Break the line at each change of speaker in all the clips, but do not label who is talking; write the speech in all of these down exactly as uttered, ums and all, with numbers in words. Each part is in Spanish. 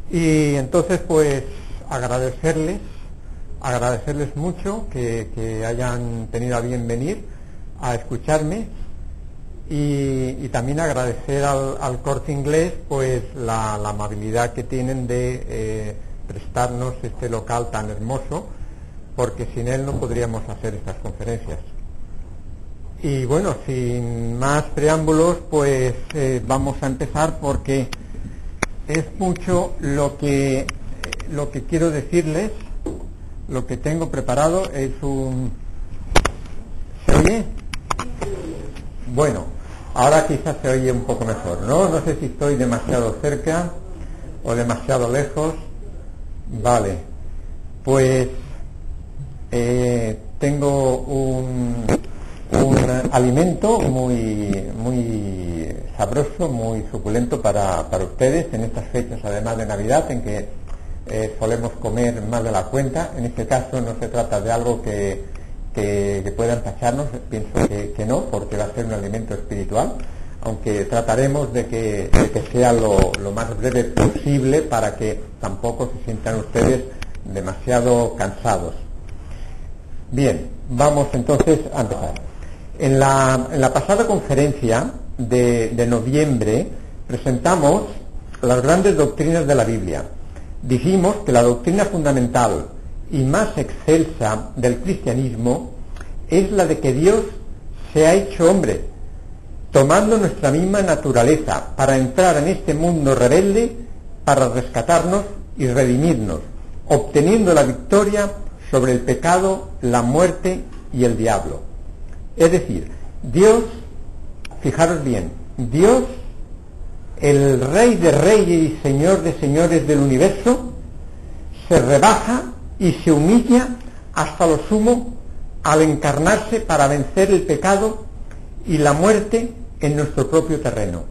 Y entonces, pues, agradecerles, agradecerles mucho que, que hayan tenido a bien venir a escucharme y, y también agradecer al, al Corte Inglés, pues, la, la amabilidad que tienen de eh, prestarnos este local tan hermoso, porque sin él no podríamos hacer estas conferencias. Y bueno, sin más preámbulos, pues eh, vamos a empezar, porque es mucho lo que lo que quiero decirles. Lo que tengo preparado es un... ¿Se oye? Bueno, ahora quizás se oye un poco mejor, ¿no? No sé si estoy demasiado cerca o demasiado lejos. Vale, pues eh, tengo un, un alimento muy, muy sabroso, muy suculento para, para ustedes en estas fechas, además de Navidad, en que Eh, solemos comer más de la cuenta. En este caso no se trata de algo que, que, que pueda empacharnos, pienso que, que no, porque va a ser un alimento espiritual, aunque trataremos de que, de que sea lo, lo más breve posible para que tampoco se sientan ustedes demasiado cansados. Bien, vamos entonces a empezar. En la, en la pasada conferencia de, de noviembre presentamos las grandes doctrinas de la Biblia. Dijimos que la doctrina fundamental y más excelsa del cristianismo es la de que Dios se ha hecho hombre, tomando nuestra misma naturaleza para entrar en este mundo rebelde, para rescatarnos y redimirnos, obteniendo la victoria sobre el pecado, la muerte y el diablo. Es decir, Dios, fijaros bien, Dios, el Rey de Reyes y Señor de Señores del universo, se rebaja y se humilla hasta lo sumo al encarnarse para vencer el pecado y la muerte en nuestro propio terreno,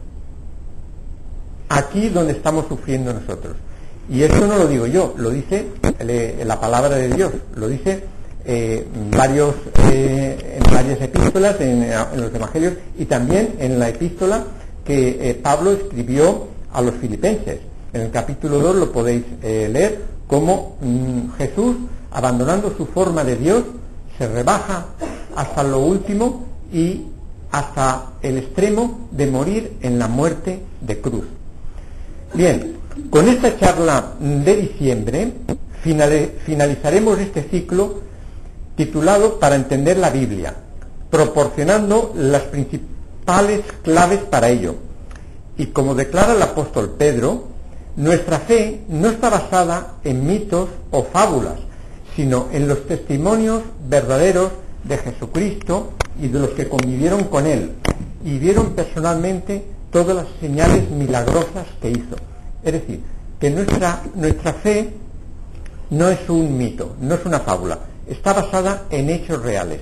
aquí donde estamos sufriendo nosotros. Y esto no lo digo yo, lo dice eh, la palabra de Dios, lo dice eh, varios, eh, en varias epístolas, en, en los evangelios, y también en la epístola que eh, Pablo escribió a los filipenses. En el capítulo dos lo podéis eh, leer, cómo mmm, Jesús, abandonando su forma de Dios, se rebaja hasta lo último y hasta el extremo de morir en la muerte de cruz. Bien, con esta charla de diciembre finale, finalizaremos este ciclo titulado Para entender la Biblia, proporcionando las principales claves para ello. Y como declara el apóstol Pedro, nuestra fe no está basada en mitos o fábulas, sino en los testimonios verdaderos de Jesucristo y de los que convivieron con él y vieron personalmente todas las señales milagrosas que hizo. Es decir, que nuestra, nuestra fe no es un mito, no es una fábula, está basada en hechos reales.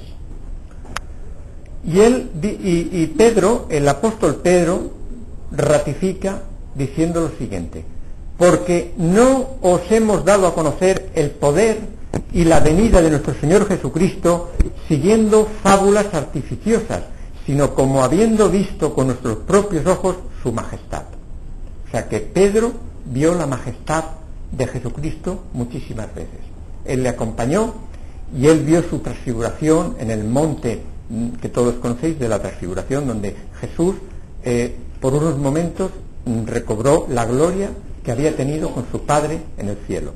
Y él y, y Pedro, el apóstol Pedro, ratifica diciendo lo siguiente: porque no os hemos dado a conocer el poder y la venida de nuestro Señor Jesucristo siguiendo fábulas artificiosas, sino como habiendo visto con nuestros propios ojos su majestad. O sea que Pedro vio la majestad de Jesucristo muchísimas veces. Él le acompañó y él vio su transfiguración en el monte que todos conocéis de la transfiguración, donde Jesús eh, por unos momentos recobró la gloria que había tenido con su Padre en el cielo.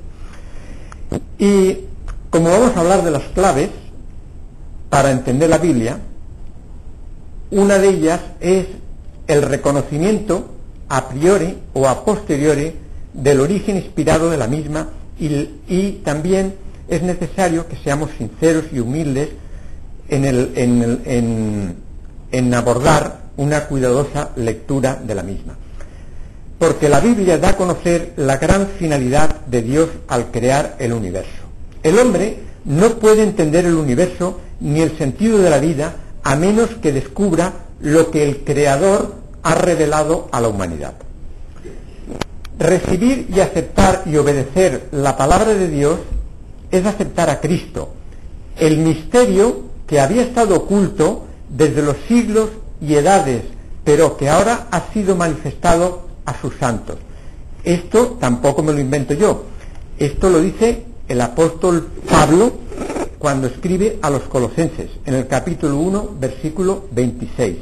Y como vamos a hablar de las claves para entender la Biblia, una de ellas es el reconocimiento a priori o a posteriori del origen inspirado de la misma, y, y también es necesario que seamos sinceros y humildes en, el, en, el, en, en abordar una cuidadosa lectura de la misma. Porque la Biblia da a conocer la gran finalidad de Dios al crear el universo. El hombre no puede entender el universo ni el sentido de la vida a menos que descubra lo que el Creador ha revelado a la humanidad. Recibir y aceptar y obedecer la palabra de Dios es aceptar a Cristo, el misterio que había estado oculto desde los siglos y edades, pero que ahora ha sido manifestado a sus santos. Esto tampoco me lo invento yo. Esto lo dice el apóstol Pablo cuando escribe a los Colosenses, en el capítulo uno, versículo veintiséis.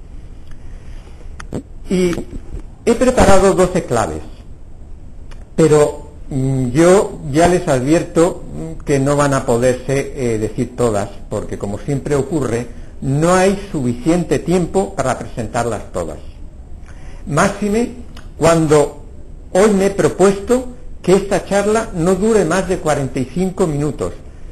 Y he preparado doce claves, pero mm, yo ya les advierto que no van a poderse eh, decir todas, porque como siempre ocurre, no hay suficiente tiempo para presentarlas todas. Máxime cuando hoy me he propuesto que esta charla no dure más de cuarenta y cinco minutos.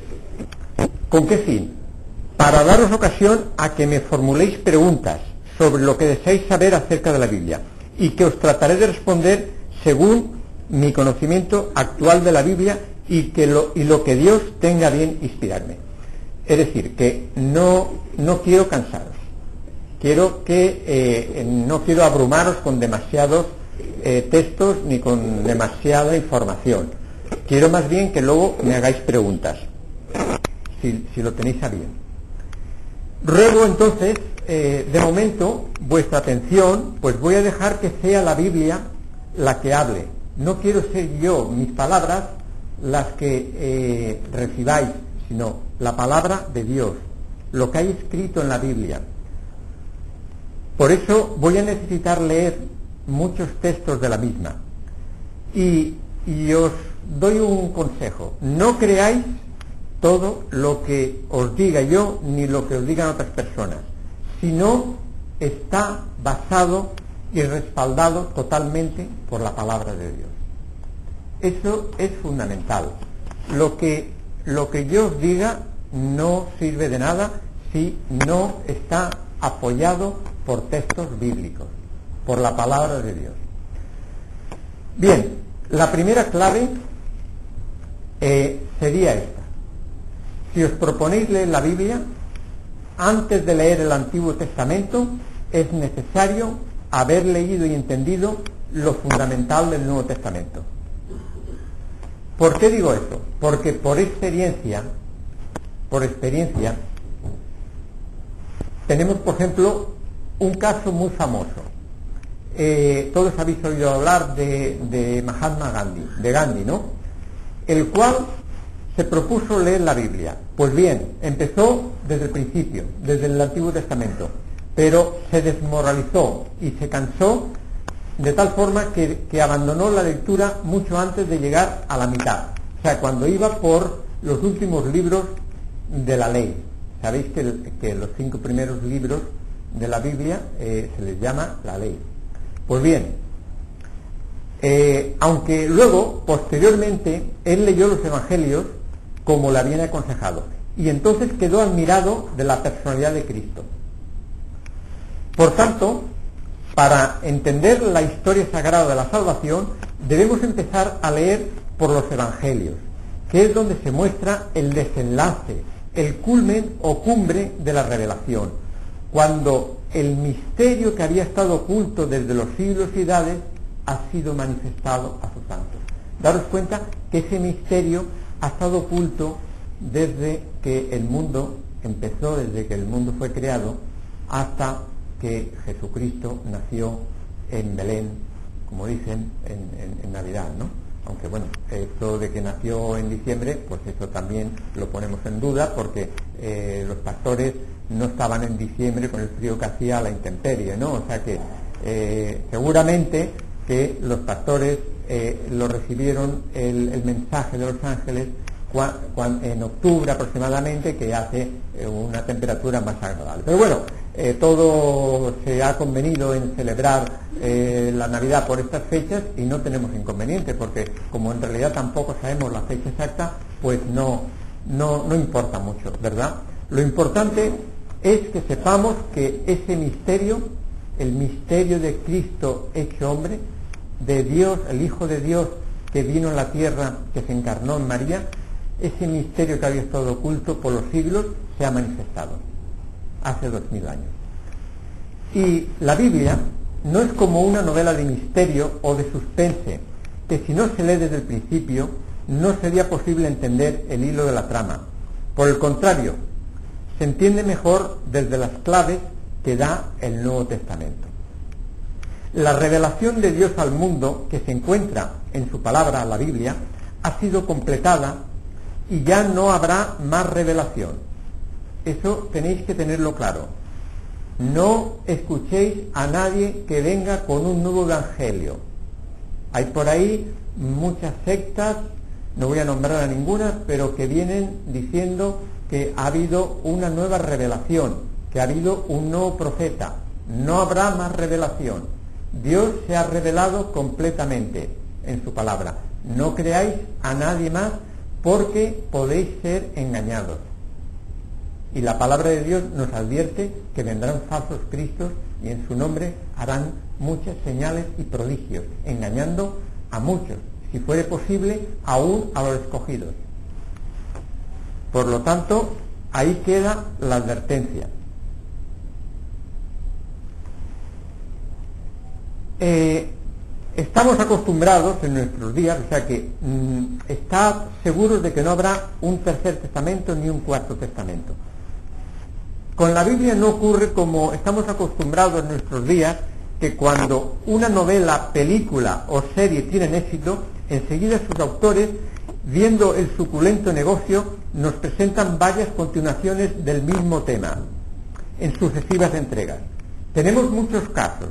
¿Con qué fin? Para daros ocasión a que me formuléis preguntas sobre lo que deseáis saber acerca de la Biblia y que os trataré de responder según mi conocimiento actual de la Biblia y, que lo, y lo que Dios tenga bien inspirarme. Es decir, que no, no quiero cansaros, quiero que eh, no quiero abrumaros con demasiados eh, textos ni con demasiada información. Quiero más bien que luego me hagáis preguntas, si, si lo tenéis a bien. Ruego entonces, eh, de momento, vuestra atención, pues voy a dejar que sea la Biblia la que hable. No quiero ser yo, mis palabras, las que eh, recibáis, sino la palabra de Dios, lo que hay escrito en la Biblia. Por eso voy a necesitar leer muchos textos de la misma. Y, y os doy un consejo: no creáis todo lo que os diga yo ni lo que os digan otras personas, sino está basado y respaldado totalmente por la palabra de Dios. Eso es fundamental. Lo que, lo que yo os diga no sirve de nada si no está apoyado por textos bíblicos, por la palabra de Dios. Bien, la primera clave eh, sería esta. Si os proponéis leer la Biblia, antes de leer el Antiguo Testamento, es necesario haber leído y entendido lo fundamental del Nuevo Testamento. ¿Por qué digo esto? Porque por experiencia, por experiencia, tenemos, por ejemplo, un caso muy famoso. Eh, todos habéis oído hablar de, de Mahatma Gandhi, de Gandhi, ¿no? El cual se propuso leer la Biblia. Pues bien, empezó desde el principio, desde el Antiguo Testamento, pero se desmoralizó y se cansó de tal forma que, que abandonó la lectura mucho antes de llegar a la mitad. O sea, cuando iba por los últimos libros de la ley. Sabéis que, el, que los cinco primeros libros de la Biblia eh, se les llama la ley. Pues bien, eh, aunque luego, posteriormente, él leyó los evangelios como le habían aconsejado, y entonces quedó admirado de la personalidad de Cristo. Por tanto, para entender la historia sagrada de la salvación, debemos empezar a leer por los evangelios, que es donde se muestra el desenlace, el culmen o cumbre de la revelación, cuando el misterio que había estado oculto desde los siglos y edades ha sido manifestado a sus santos. Daros cuenta que ese misterio ha estado oculto desde que el mundo empezó, desde que el mundo fue creado, hasta que Jesucristo nació en Belén, como dicen, en, en, en Navidad, ¿no? Aunque bueno, esto de que nació en diciembre, pues eso también lo ponemos en duda, porque eh, los pastores no estaban en diciembre con el frío que hacía a la intemperie, ¿no? O sea que eh, seguramente que los pastores eh, lo recibieron el, el mensaje de los ángeles cua, cua, en octubre aproximadamente, que hace eh, una temperatura más agradable. Pero bueno, eh, todo se ha convenido en celebrar eh, la Navidad por estas fechas y no tenemos inconveniente, porque como en realidad tampoco sabemos la fecha exacta, pues no, no, no importa mucho, ¿verdad? Lo importante es que sepamos que ese misterio, el misterio de Cristo hecho hombre, de Dios, el Hijo de Dios que vino a la tierra, que se encarnó en María, ese misterio que había estado oculto por los siglos se ha manifestado hace dos mil años. Y la Biblia no es como una novela de misterio o de suspense, que si no se lee desde el principio no sería posible entender el hilo de la trama. Por el contrario, se entiende mejor desde las claves que da el Nuevo Testamento. La revelación de Dios al mundo, que se encuentra en su palabra, la Biblia, ha sido completada y ya no habrá más revelación. Eso tenéis que tenerlo claro. No escuchéis a nadie que venga con un nuevo evangelio. Hay por ahí muchas sectas, no voy a nombrar a ninguna, pero que vienen diciendo que ha habido una nueva revelación, que ha habido un nuevo profeta. No habrá más revelación. Dios se ha revelado completamente en su palabra. No creáis a nadie más porque podéis ser engañados. Y la palabra de Dios nos advierte que vendrán falsos cristos y en su nombre harán muchas señales y prodigios, engañando a muchos, si fuere posible, aún a los escogidos. Por lo tanto, ahí queda la advertencia. Eh, estamos acostumbrados en nuestros días, o sea que mmm, estad seguros de que no habrá un tercer testamento ni un cuarto testamento. Con la Biblia no ocurre como estamos acostumbrados en nuestros días, que cuando una novela, película o serie tienen éxito, enseguida sus autores, viendo el suculento negocio, nos presentan varias continuaciones del mismo tema en sucesivas entregas. Tenemos muchos casos.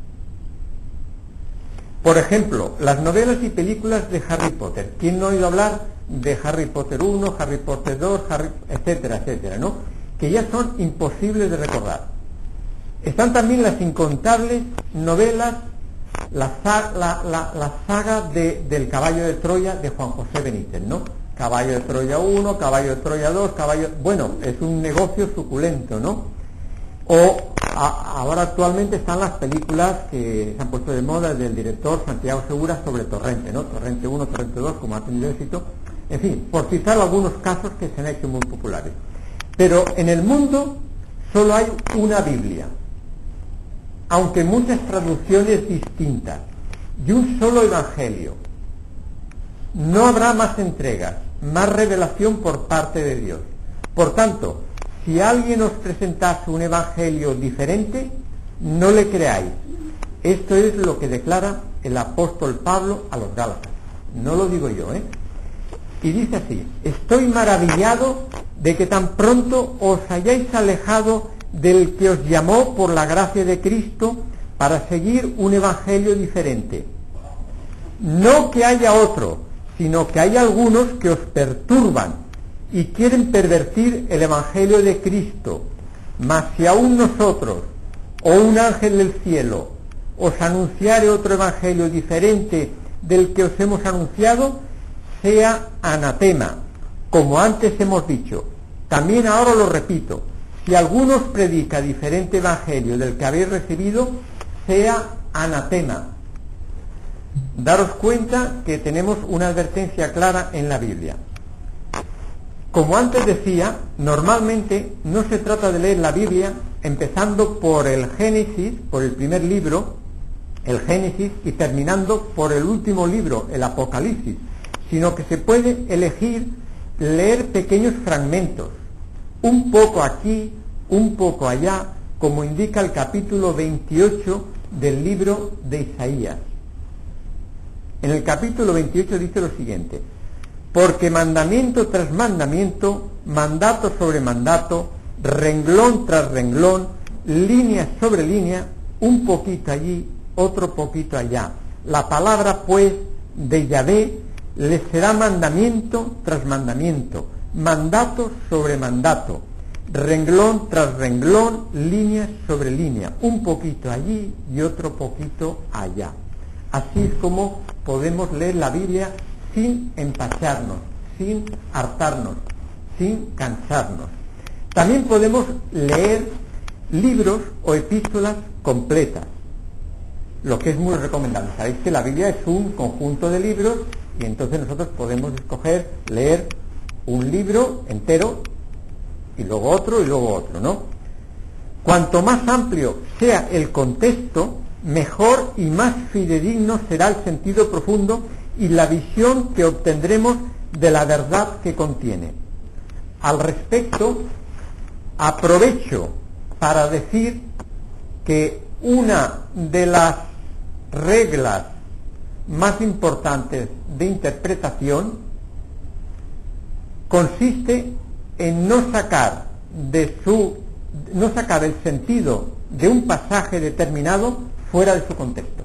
Por ejemplo, las novelas y películas de Harry Potter. ¿Quién no ha oído hablar de Harry Potter uno, Harry Potter dos, Harry, etcétera, etcétera, ¿no? Que ya son imposibles de recordar. Están también las incontables novelas, la, la, la, la saga de, del Caballo de Troya de Juan José Benítez, ¿no? Caballo de Troya uno, Caballo de Troya dos, Caballo... Bueno, es un negocio suculento, ¿no? O a, ahora actualmente están las películas que se han puesto de moda del director Santiago Segura sobre Torrente, ¿no? Torrente uno, Torrente dos, como ha tenido éxito. En fin, por citar algunos casos que se han hecho muy populares. Pero en el mundo solo hay una Biblia, aunque muchas traducciones distintas, y un solo evangelio. No habrá más entregas, más revelación por parte de Dios. Por tanto, si alguien os presentase un evangelio diferente, no le creáis. Esto es lo que declara el apóstol Pablo a los Gálatas. No lo digo yo, ¿eh? Y dice así: estoy maravillado de que tan pronto os hayáis alejado del que os llamó por la gracia de Cristo para seguir un evangelio diferente. No que haya otro, sino que hay algunos que os perturban y quieren pervertir el evangelio de Cristo. Mas si aún nosotros o un ángel del cielo os anunciare otro evangelio diferente del que os hemos anunciado, sea anatema, como antes hemos dicho. También ahora lo repito: si alguno os predica diferente evangelio del que habéis recibido, sea anatema. Daros cuenta que tenemos una advertencia clara en la Biblia. Como antes decía, normalmente no se trata de leer la Biblia empezando por el Génesis, por el primer libro, el Génesis, y terminando por el último libro, el Apocalipsis, sino que se puede elegir leer pequeños fragmentos, un poco aquí, un poco allá, como indica el capítulo veintiocho del libro de Isaías. En el capítulo veintiocho dice lo siguiente: porque mandamiento tras mandamiento, mandato sobre mandato, renglón tras renglón, línea sobre línea, un poquito allí, otro poquito allá. La palabra, pues, de Yahvé les será mandamiento tras mandamiento, mandato sobre mandato, renglón tras renglón, línea sobre línea, un poquito allí y otro poquito allá. Así es como podemos leer la Biblia sin empacharnos, sin hartarnos, sin cansarnos. También podemos leer libros o epístolas completas, lo que es muy recomendable. Sabéis que la Biblia es un conjunto de libros y entonces nosotros podemos escoger leer un libro entero y luego otro y luego otro, ¿no? Cuanto más amplio sea el contexto, mejor y más fidedigno será el sentido profundo y la visión que obtendremos de la verdad que contiene. Al respecto, aprovecho para decir que una de las reglas más importantes de interpretación consiste en no sacar de su no sacar el sentido de un pasaje determinado fuera de su contexto.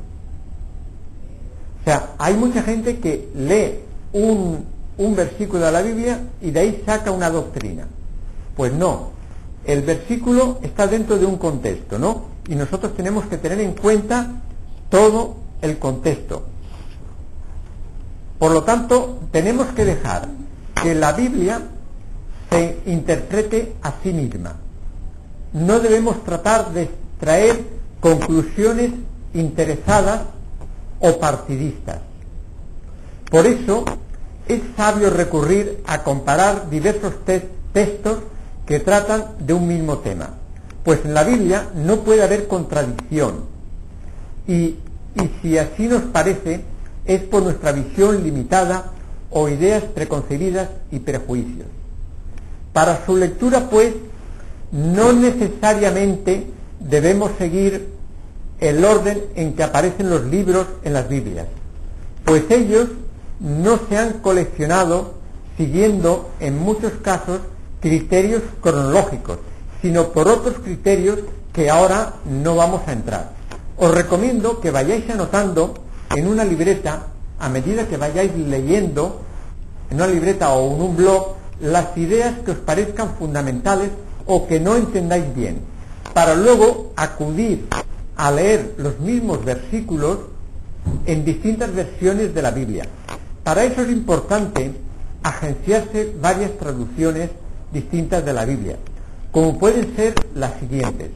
O sea, hay mucha gente que lee un, un versículo de la Biblia y de ahí saca una doctrina. Pues no, el versículo está dentro de un contexto, ¿no? Y nosotros tenemos que tener en cuenta todo el contexto. Por lo tanto, tenemos que dejar que la Biblia se interprete a sí misma. No debemos tratar de extraer conclusiones interesadas o partidistas. Por eso es sabio recurrir a comparar diversos te- textos que tratan de un mismo tema, pues en la Biblia no puede haber contradicción, y, y si así nos parece es por nuestra visión limitada o ideas preconcebidas y prejuicios. Para su lectura, pues, no necesariamente debemos seguir el orden en que aparecen los libros en las Biblias, pues ellos no se han coleccionado siguiendo, en muchos casos, criterios cronológicos, sino por otros criterios que ahora no vamos a entrar. Os recomiendo que vayáis anotando en una libreta, a medida que vayáis leyendo, en una libreta o en un blog, las ideas que os parezcan fundamentales o que no entendáis bien, para luego acudir a leer los mismos versículos en distintas versiones de la Biblia. Para eso es importante agenciarse varias traducciones distintas de la Biblia, como pueden ser las siguientes.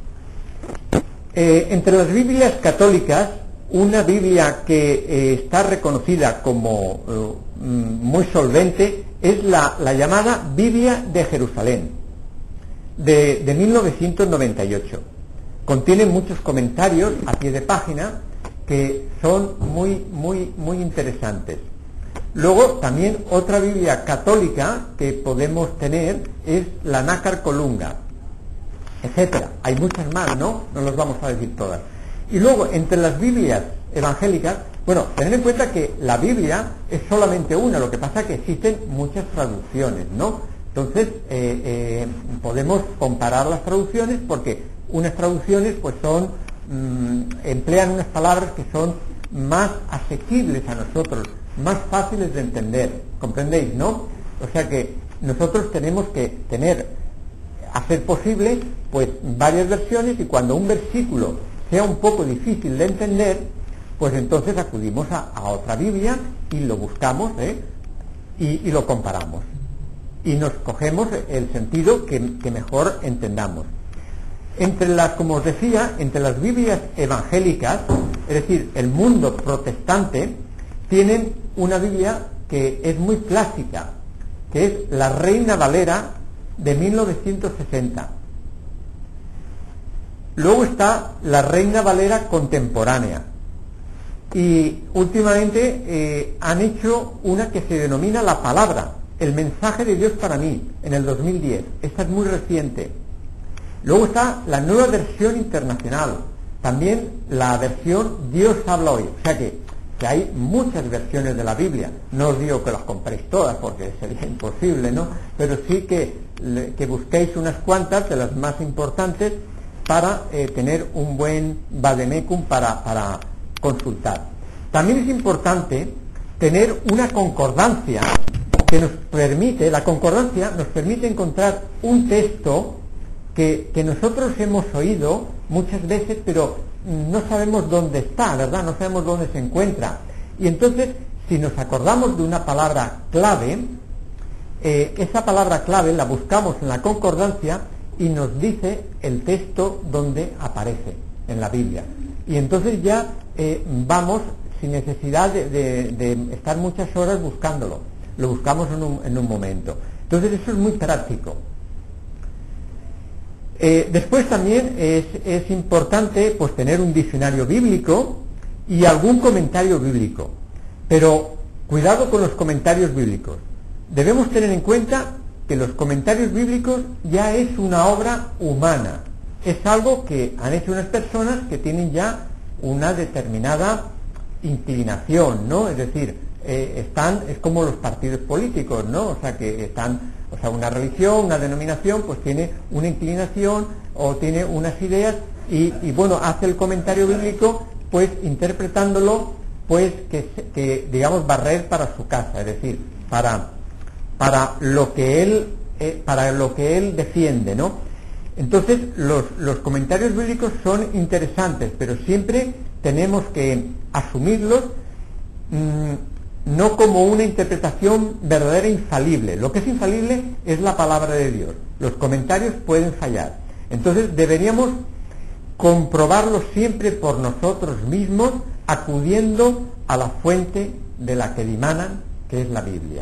Eh, entre las Biblias católicas, una Biblia que eh, está reconocida como eh, muy solvente es la, la llamada Biblia de Jerusalén, de, de mil novecientos noventa y ocho. Contiene muchos comentarios a pie de página que son muy, muy, muy interesantes. Luego, también otra Biblia católica que podemos tener es la Nácar Colunga, etcétera. Hay muchas más, ¿no? No los vamos a decir todas. Y luego, entre las Biblias evangélicas, bueno, tened en cuenta que la Biblia es solamente una, lo que pasa es que existen muchas traducciones, ¿no? Entonces, eh, eh, podemos comparar las traducciones porque unas traducciones pues son, mmm, emplean unas palabras que son más asequibles a nosotros, más fáciles de entender, ¿comprendéis, no? O sea que nosotros tenemos que tener, hacer posible, pues varias versiones, y cuando un versículo sea un poco difícil de entender, pues entonces acudimos a, a otra Biblia y lo buscamos, ¿eh? y, y lo comparamos. Y nos cogemos el sentido que, que mejor entendamos. Entre las, como os decía, entre las Biblias evangélicas, es decir, el mundo protestante, tienen una Biblia que es muy clásica, que es la Reina Valera de mil novecientos sesenta. Luego está la Reina Valera contemporánea. Y últimamente eh, han hecho una que se denomina La Palabra, el mensaje de Dios para mí, en el dos mil diez. Esta es muy reciente. Luego está la nueva versión internacional, también la versión Dios habla hoy. O sea que, que hay muchas versiones de la Biblia. No os digo que las compréis todas porque sería imposible, ¿no? Pero sí que, que busquéis unas cuantas de las más importantes para eh, tener un buen vademecum para, para consultar. También es importante tener una concordancia que nos permite, la concordancia nos permite encontrar un texto que, que nosotros hemos oído muchas veces, pero no sabemos dónde está, ¿verdad? No sabemos dónde se encuentra. Y entonces, si nos acordamos de una palabra clave, eh, esa palabra clave la buscamos en la concordancia y nos dice el texto donde aparece en la Biblia. Y entonces ya eh, vamos sin necesidad de, de, de estar muchas horas buscándolo. Lo buscamos en un, en un momento. Entonces eso es muy práctico. Eh, después también es, es importante pues tener un diccionario bíblico y algún comentario bíblico. Pero cuidado con los comentarios bíblicos. Debemos tener en cuenta que los comentarios bíblicos ya es una obra humana. Es algo que han hecho unas personas que tienen ya una determinada inclinación, ¿no? Es decir, eh, están, es como los partidos políticos, ¿no? O sea, que están, o sea, una religión, una denominación, pues tiene una inclinación o tiene unas ideas y, y bueno, hace el comentario bíblico, pues interpretándolo, pues que, que digamos, barrer para su casa, es decir, para, para lo que él, eh, para lo que él defiende, ¿no? Entonces, los, los comentarios bíblicos son interesantes, pero siempre tenemos que asumirlos mmm, no como una interpretación verdadera e infalible. Lo que es infalible es la palabra de Dios. Los comentarios pueden fallar. Entonces, deberíamos comprobarlo siempre por nosotros mismos, acudiendo a la fuente de la que dimanan, que es la Biblia.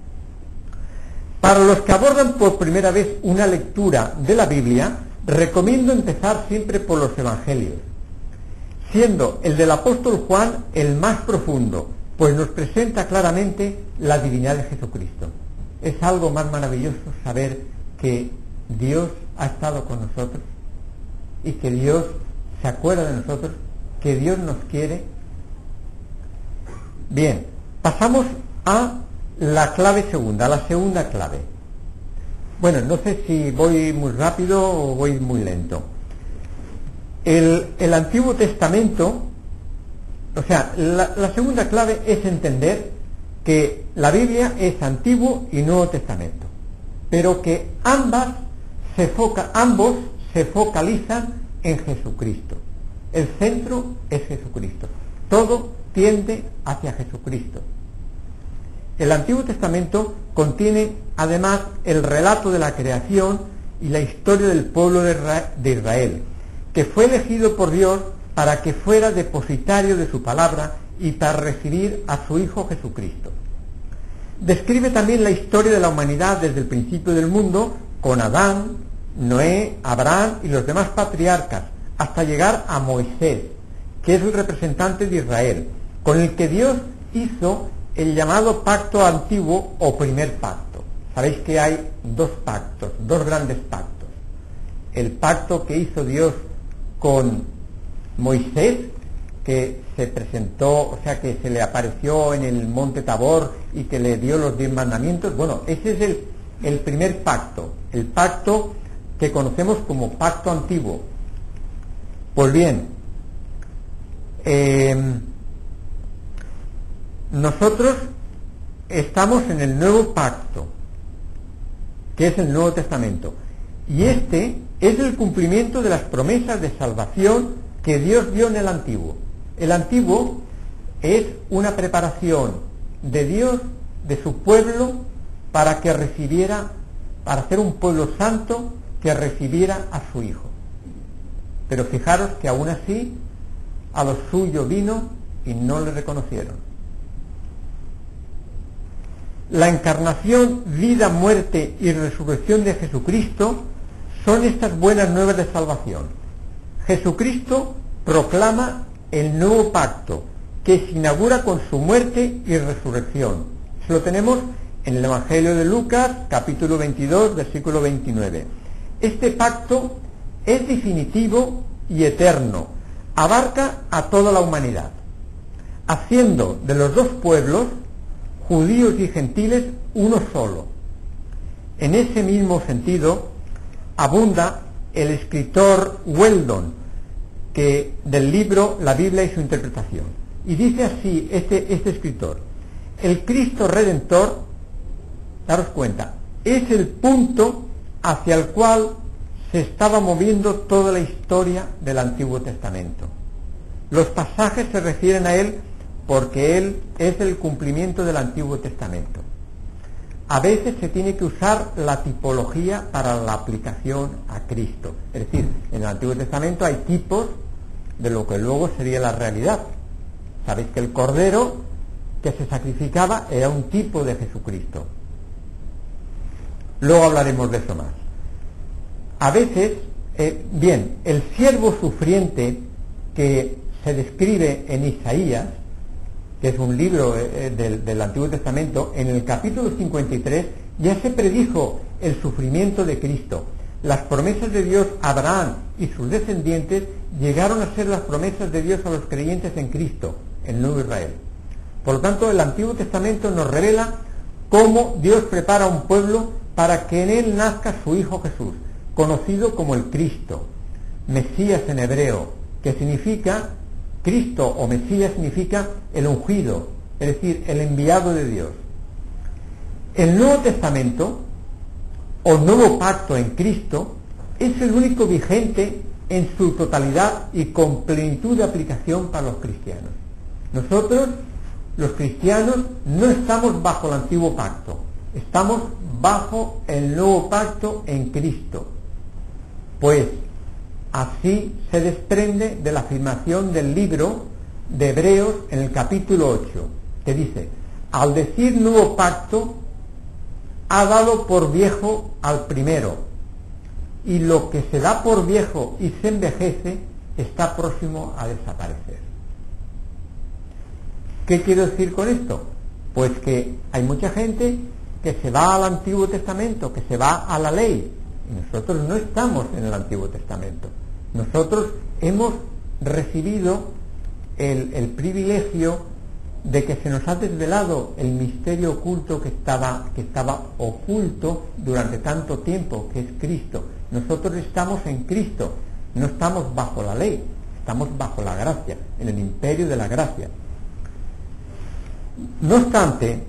Para los que abordan por primera vez una lectura de la Biblia, recomiendo empezar siempre por los Evangelios, siendo el del apóstol Juan el más profundo, pues nos presenta claramente la divinidad de Jesucristo. Es algo más maravilloso saber que Dios ha estado con nosotros y que Dios se acuerda de nosotros, que Dios nos quiere. Bien, pasamos a la clave segunda, la segunda clave. Bueno, no sé si voy muy rápido o voy muy lento. El, el Antiguo Testamento, o sea, la, la segunda clave es entender que la Biblia es Antiguo y Nuevo Testamento, pero que ambas se foca, ambos se focalizan en Jesucristo. El centro es Jesucristo. Todo tiende hacia Jesucristo. El Antiguo Testamento contiene además el relato de la creación y la historia del pueblo de Israel, que fue elegido por Dios para que fuera depositario de su palabra y para recibir a su Hijo Jesucristo. Describe también la historia de la humanidad desde el principio del mundo, con Adán, Noé, Abraham y los demás patriarcas, hasta llegar a Moisés, que es el representante de Israel, con el que Dios hizo el llamado pacto antiguo o primer pacto. Sabéis que hay dos pactos, dos grandes pactos. El pacto que hizo Dios con Moisés, que se presentó, o sea, que se le apareció en el monte Tabor y que le dio los diez mandamientos. Bueno, ese es el, el primer pacto, el pacto que conocemos como pacto antiguo. Pues bien, eh, nosotros estamos en el nuevo pacto, que es el Nuevo Testamento, y este es el cumplimiento de las promesas de salvación que Dios dio en el Antiguo. El Antiguo es una preparación de Dios, de su pueblo, para que recibiera, para ser un pueblo santo que recibiera a su Hijo. Pero fijaros que aún así a lo suyo vino y no le reconocieron. La encarnación, vida, muerte y resurrección de Jesucristo son estas buenas nuevas de salvación. Jesucristo proclama el nuevo pacto que se inaugura con su muerte y resurrección. Eso lo tenemos en el Evangelio de Lucas, capítulo veintidós, versículo veintinueve. Este pacto es definitivo y eterno, abarca a toda la humanidad, haciendo de los dos pueblos, judíos y gentiles, uno solo. En ese mismo sentido abunda el escritor Weldon, que del libro La Biblia y su interpretación, y dice así este, este escritor: el Cristo Redentor, daros cuenta, es el punto hacia el cual se estaba moviendo toda la historia del Antiguo Testamento. Los pasajes se refieren a él porque él es el cumplimiento del Antiguo Testamento. A veces se tiene que usar la tipología para la aplicación a Cristo. Es decir, en el Antiguo Testamento hay tipos de lo que luego sería la realidad. Sabéis que el cordero que se sacrificaba era un tipo de Jesucristo. Luego hablaremos de eso más. A veces, eh, bien, el siervo sufriente que se describe en Isaías, que es un libro eh, del, del Antiguo Testamento, en el capítulo cincuenta y tres ya se predijo el sufrimiento de Cristo. Las promesas de Dios a Abraham y sus descendientes llegaron a ser las promesas de Dios a los creyentes en Cristo, el nuevo Israel. Por lo tanto, el Antiguo Testamento nos revela cómo Dios prepara un pueblo para que en él nazca su Hijo Jesús, conocido como el Cristo, Mesías en hebreo, que significa, Cristo o Mesías significa el ungido, es decir, el enviado de Dios. El Nuevo Testamento, o Nuevo Pacto en Cristo, es el único vigente en su totalidad y con plenitud de aplicación para los cristianos. Nosotros, los cristianos, no estamos bajo el Antiguo Pacto, estamos bajo el Nuevo Pacto en Cristo. Pues así se desprende de la afirmación del libro de Hebreos en el capítulo ocho, que dice: al decir Nuevo Pacto, ha dado por viejo al primero, y lo que se da por viejo y se envejece está próximo a desaparecer. ¿Qué quiero decir con esto? Pues que hay mucha gente que se va al Antiguo Testamento, que se va a la ley, y nosotros no estamos en el Antiguo Testamento. Nosotros hemos recibido el, el privilegio de que se nos ha desvelado el misterio oculto que estaba, que estaba oculto durante tanto tiempo, que es Cristo. Nosotros estamos en Cristo, no estamos bajo la ley, estamos bajo la gracia, en el imperio de la gracia. No obstante,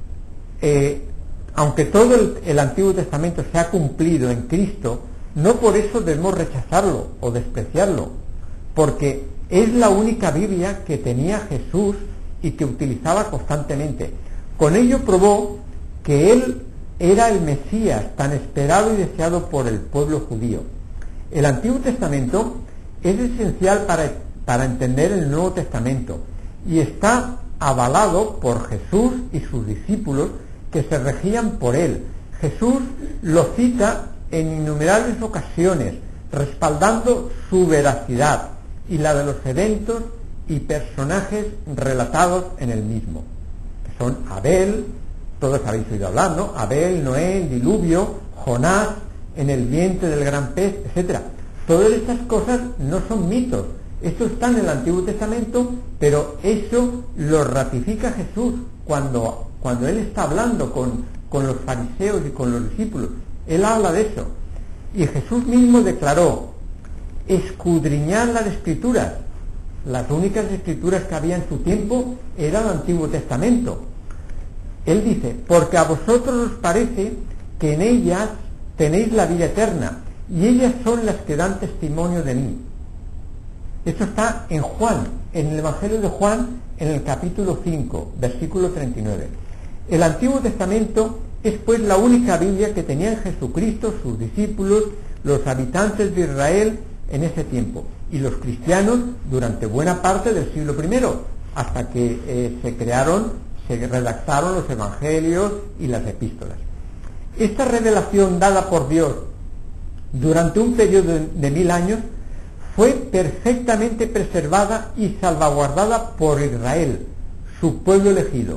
eh, aunque todo el, el Antiguo Testamento se ha cumplido en Cristo, no por eso debemos rechazarlo o despreciarlo, porque es la única Biblia que tenía Jesús y que utilizaba constantemente. Con ello probó que él era el Mesías tan esperado y deseado por el pueblo judío. El Antiguo Testamento es esencial para, para entender el Nuevo Testamento y está avalado por Jesús y sus discípulos, que se regían por él. Jesús lo cita en innumerables ocasiones, respaldando su veracidad y la de los eventos y personajes relatados en el mismo, que son Abel, todos habéis oído hablar, ¿no? Abel, Noé, el diluvio, Jonás, en el vientre del gran pez, etcétera. Todas estas cosas no son mitos, esto está en el Antiguo Testamento, pero eso lo ratifica Jesús cuando, cuando él está hablando con, con los fariseos y con los discípulos. Él habla de eso, y Jesús mismo declaró: escudriñad las Escrituras. Las únicas escrituras que había en su tiempo era el Antiguo Testamento. Él dice: porque a vosotros os parece que en ellas tenéis la vida eterna, y ellas son las que dan testimonio de mí. Esto está en Juan, en el Evangelio de Juan, en el capítulo cinco, versículo treinta y nueve. El Antiguo Testamento es pues la única Biblia que tenían Jesucristo, sus discípulos, los habitantes de Israel en ese tiempo, y los cristianos durante buena parte del siglo primero, hasta que eh, se crearon, se redactaron los evangelios y las epístolas. Esta revelación dada por Dios durante un periodo de, de mil años fue perfectamente preservada y salvaguardada por Israel, su pueblo elegido,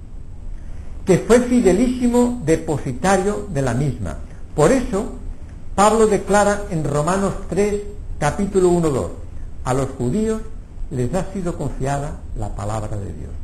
que fue fidelísimo depositario de la misma. Por eso, Pablo declara en Romanos tres, capítulo uno, dos: a los judíos les ha sido confiada la palabra de Dios.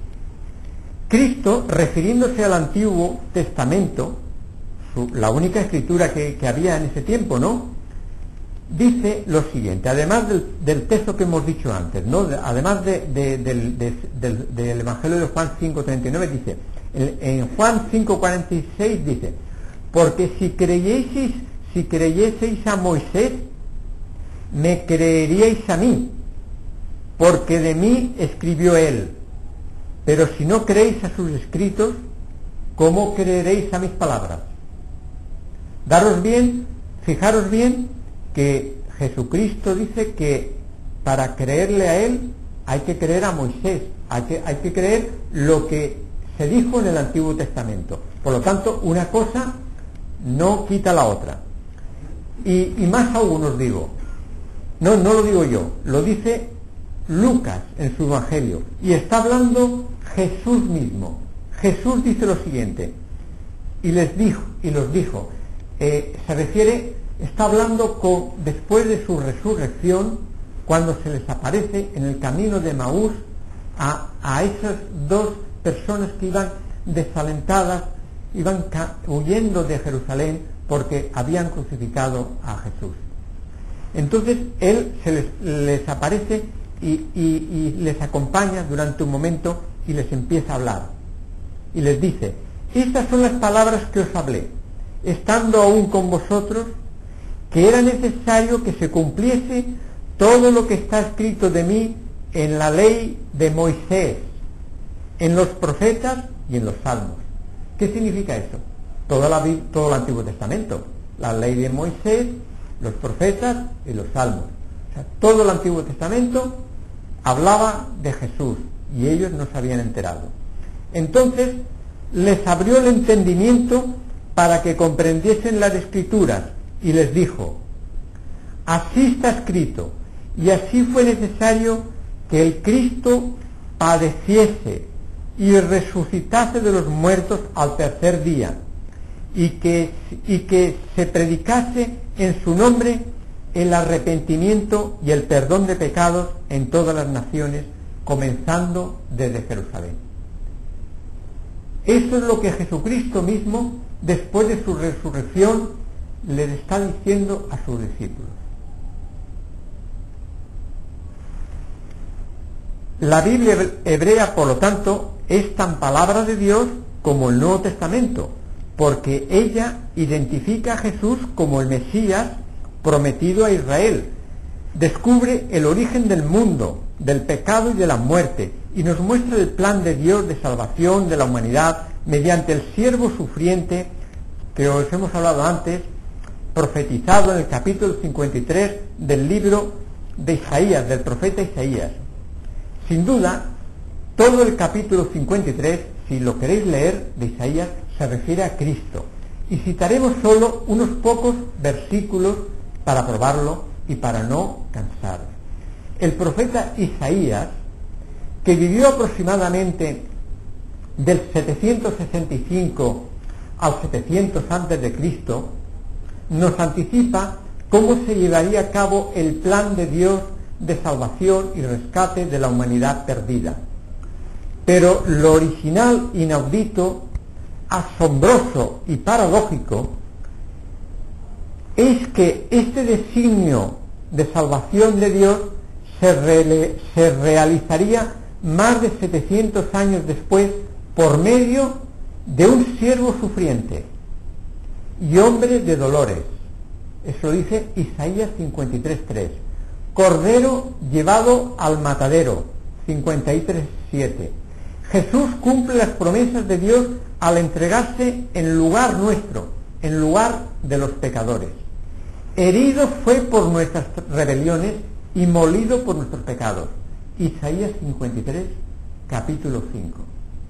Cristo, refiriéndose al Antiguo Testamento, su, la única escritura que, que había en ese tiempo, ¿no?, dice lo siguiente, además del, del texto que hemos dicho antes, ¿no?, de, además de, de, del, de, del, del Evangelio de Juan cinco, treinta y nueve, dice, en, en Juan cinco, cuarenta y seis dice: porque si creyeseis, si creyeseis a Moisés, me creeríais a mí, porque de mí escribió él. Pero si no creéis a sus escritos, ¿cómo creeréis a mis palabras? Daros bien, fijaros bien, que Jesucristo dice que para creerle a él hay que creer a Moisés, hay que, hay que creer lo que se dijo en el Antiguo Testamento. Por lo tanto, una cosa no quita la otra. Y, y más aún os digo, no, no lo digo yo, lo dice Lucas en su Evangelio, y está hablando Jesús mismo. Jesús dice lo siguiente, y les dijo, y los dijo, eh, se refiere Está hablando con, después de su resurrección, cuando se les aparece en el camino de Emaús a, a esas dos personas que iban desalentadas, iban ca- huyendo de Jerusalén porque habían crucificado a Jesús. Entonces Él se les, les aparece y, y, y les acompaña durante un momento y les empieza a hablar. Y les dice: estas son las palabras que os hablé, estando aún con vosotros, que era necesario que se cumpliese todo lo que está escrito de mí en la ley de Moisés, en los profetas y en los salmos. ¿Qué significa eso? Todo, la, todo el Antiguo Testamento, la ley de Moisés, los profetas y los salmos. O sea, todo el Antiguo Testamento hablaba de Jesús y ellos no se habían enterado. Entonces les abrió el entendimiento para que comprendiesen las Escrituras y les dijo: así está escrito, y así fue necesario que el Cristo padeciese y resucitase de los muertos al tercer día, y que, y que se predicase en su nombre el arrepentimiento y el perdón de pecados en todas las naciones, comenzando desde Jerusalén. Eso es lo que Jesucristo mismo, después de su resurrección, les está diciendo a sus discípulos. La Biblia hebrea, por lo tanto, es tan palabra de Dios como el Nuevo Testamento, porque ella identifica a Jesús como el Mesías prometido a Israel, descubre el origen del mundo, del pecado y de la muerte, y nos muestra el plan de Dios de salvación de la humanidad mediante el siervo sufriente que os hemos hablado antes, profetizado en el capítulo cincuenta y tres del libro de Isaías, del profeta Isaías. Sin duda, todo el capítulo cincuenta y tres, si lo queréis leer, de Isaías, se refiere a Cristo. Y citaremos solo unos pocos versículos para probarlo y para no cansaros. El profeta Isaías, que vivió aproximadamente del setecientos sesenta y cinco al setecientos antes de Cristo, nos anticipa cómo se llevaría a cabo el plan de Dios de salvación y rescate de la humanidad perdida. Pero lo original, inaudito, asombroso y paradójico es que este designio de salvación de Dios se, re, se realizaría más de setecientos años después por medio de un siervo sufriente y hombre de dolores. Eso dice Isaías cincuenta y tres tres. Cordero llevado al matadero, cincuenta y tres siete. Jesús cumple las promesas de Dios al entregarse en lugar nuestro, en lugar de los pecadores. Herido fue por nuestras rebeliones y molido por nuestros pecados. Isaías cincuenta y tres, capítulo cinco.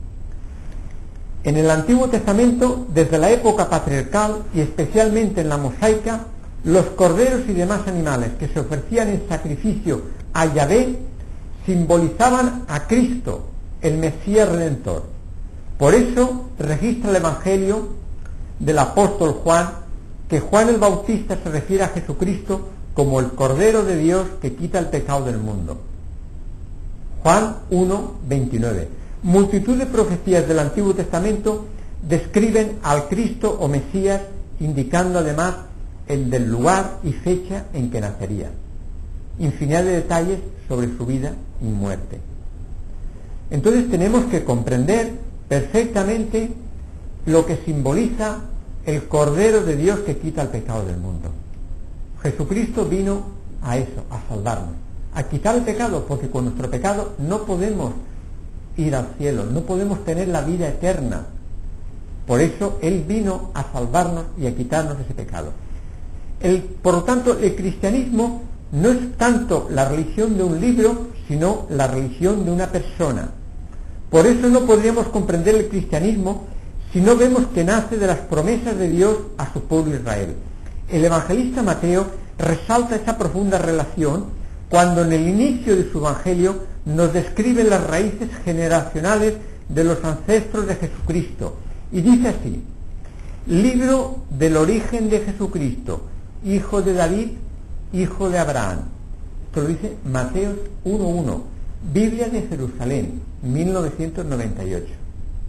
En el Antiguo Testamento, desde la época patriarcal y especialmente en la mosaica, los corderos y demás animales que se ofrecían en sacrificio a Yahvé simbolizaban a Cristo, el Mesías Redentor. Por eso registra el Evangelio del apóstol Juan que Juan el Bautista se refiere a Jesucristo como el Cordero de Dios que quita el pecado del mundo. Juan uno veintinueve. Multitud de profecías del Antiguo Testamento describen al Cristo o Mesías, indicando además el del lugar y fecha en que nacería. Infinidad de detalles sobre su vida y muerte. Entonces tenemos que comprender perfectamente lo que simboliza el Cordero de Dios que quita el pecado del mundo. Jesucristo vino a eso, a salvarnos, a quitar el pecado, porque con nuestro pecado no podemos ir al cielo, no podemos tener la vida eterna. Por eso Él vino a salvarnos y a quitarnos ese pecado. El, por lo tanto, el cristianismo no es tanto la religión de un libro, sino la religión de una persona. Por eso no podríamos comprender el cristianismo si no vemos que nace de las promesas de Dios a su pueblo Israel. El evangelista Mateo resalta esa profunda relación cuando en el inicio de su evangelio nos describe las raíces generacionales de los ancestros de Jesucristo. Y dice así: libro del origen de Jesucristo, hijo de David, hijo de Abraham. Esto lo dice Mateo uno uno, Biblia de Jerusalén, mil novecientos noventa y ocho.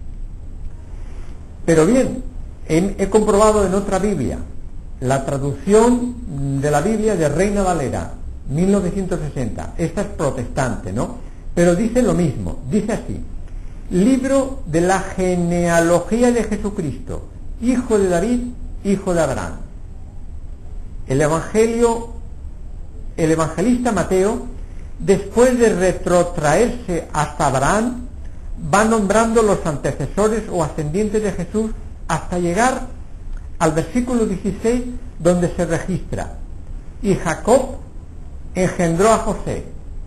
Pero bien, he, he comprobado en otra Biblia, la traducción de la Biblia de Reina Valera, mil novecientos sesenta. Esta es protestante, ¿no? Pero dice lo mismo, dice así: libro de la genealogía de Jesucristo, hijo de David, hijo de Abraham. El evangelio, el evangelista Mateo, después de retrotraerse hasta Abraham, va nombrando los antecesores o ascendientes de Jesús hasta llegar al versículo dieciséis, donde se registra: y Jacob engendró a José,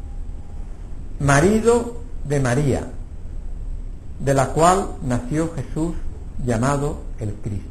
marido de María, de la cual nació Jesús, llamado el Cristo.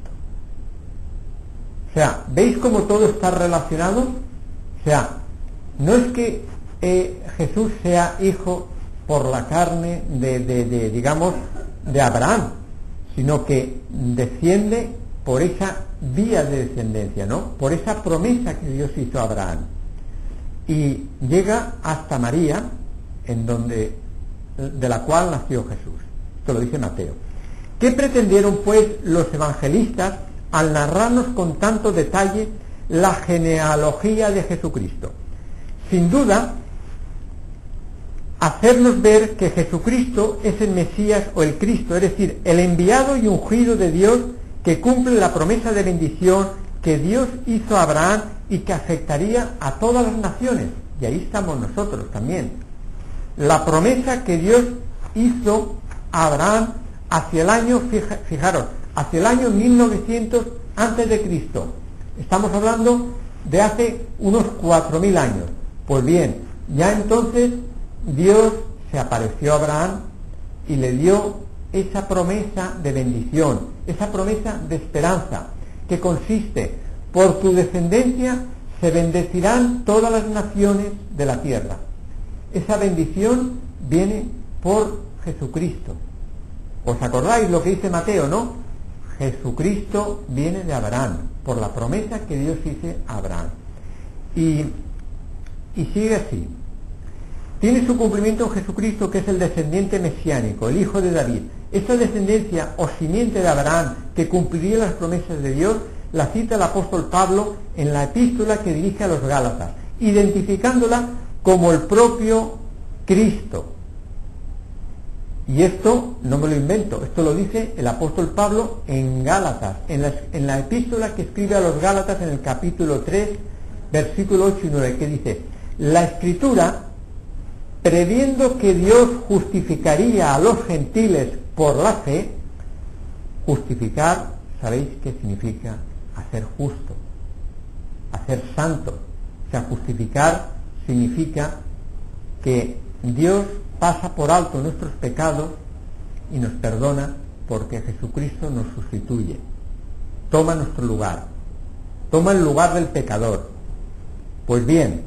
O sea, ¿veis cómo todo está relacionado? O sea, no es que eh, Jesús sea hijo por la carne de, de, de, digamos, de Abraham, sino que desciende por esa vía de descendencia, ¿no? Por esa promesa que Dios hizo a Abraham. Y llega hasta María, en donde, de la cual nació Jesús. Esto lo dice Mateo. ¿Qué pretendieron, pues, los evangelistas al narrarnos con tanto detalle la genealogía de Jesucristo? Sin duda, hacernos ver que Jesucristo es el Mesías o el Cristo, es decir, el enviado y ungido de Dios, que cumple la promesa de bendición que Dios hizo a Abraham y que afectaría a todas las naciones. Y ahí estamos nosotros también. La promesa que Dios hizo a Abraham hacia el año, fija, fijaros, hacia el año mil novecientos antes de Cristo. Estamos hablando de hace unos cuatro mil años. Pues bien, ya entonces Dios se apareció a Abraham y le dio esa promesa de bendición, esa promesa de esperanza, que consiste: por tu descendencia se bendecirán todas las naciones de la tierra. Esa bendición viene por Jesucristo. ¿Os acordáis lo que dice Mateo, no? Jesucristo viene de Abraham, por la promesa que Dios hizo a Abraham. Y, y sigue así. Tiene su cumplimiento en Jesucristo, que es el descendiente mesiánico, el hijo de David. Esta descendencia o simiente de Abraham, que cumpliría las promesas de Dios, la cita el apóstol Pablo en la epístola que dirige a los Gálatas, identificándola como el propio Cristo. Y esto no me lo invento, esto lo dice el apóstol Pablo en Gálatas, en la, en la epístola que escribe a los Gálatas en el capítulo tres, versículo ocho y nueve, que dice: la Escritura, previendo que Dios justificaría a los gentiles por la fe. Justificar, ¿sabéis qué significa? Hacer justo, hacer santo. O sea, justificar significa que Dios pasa por alto nuestros pecados y nos perdona, porque Jesucristo nos sustituye, toma nuestro lugar, toma el lugar del pecador. Pues bien,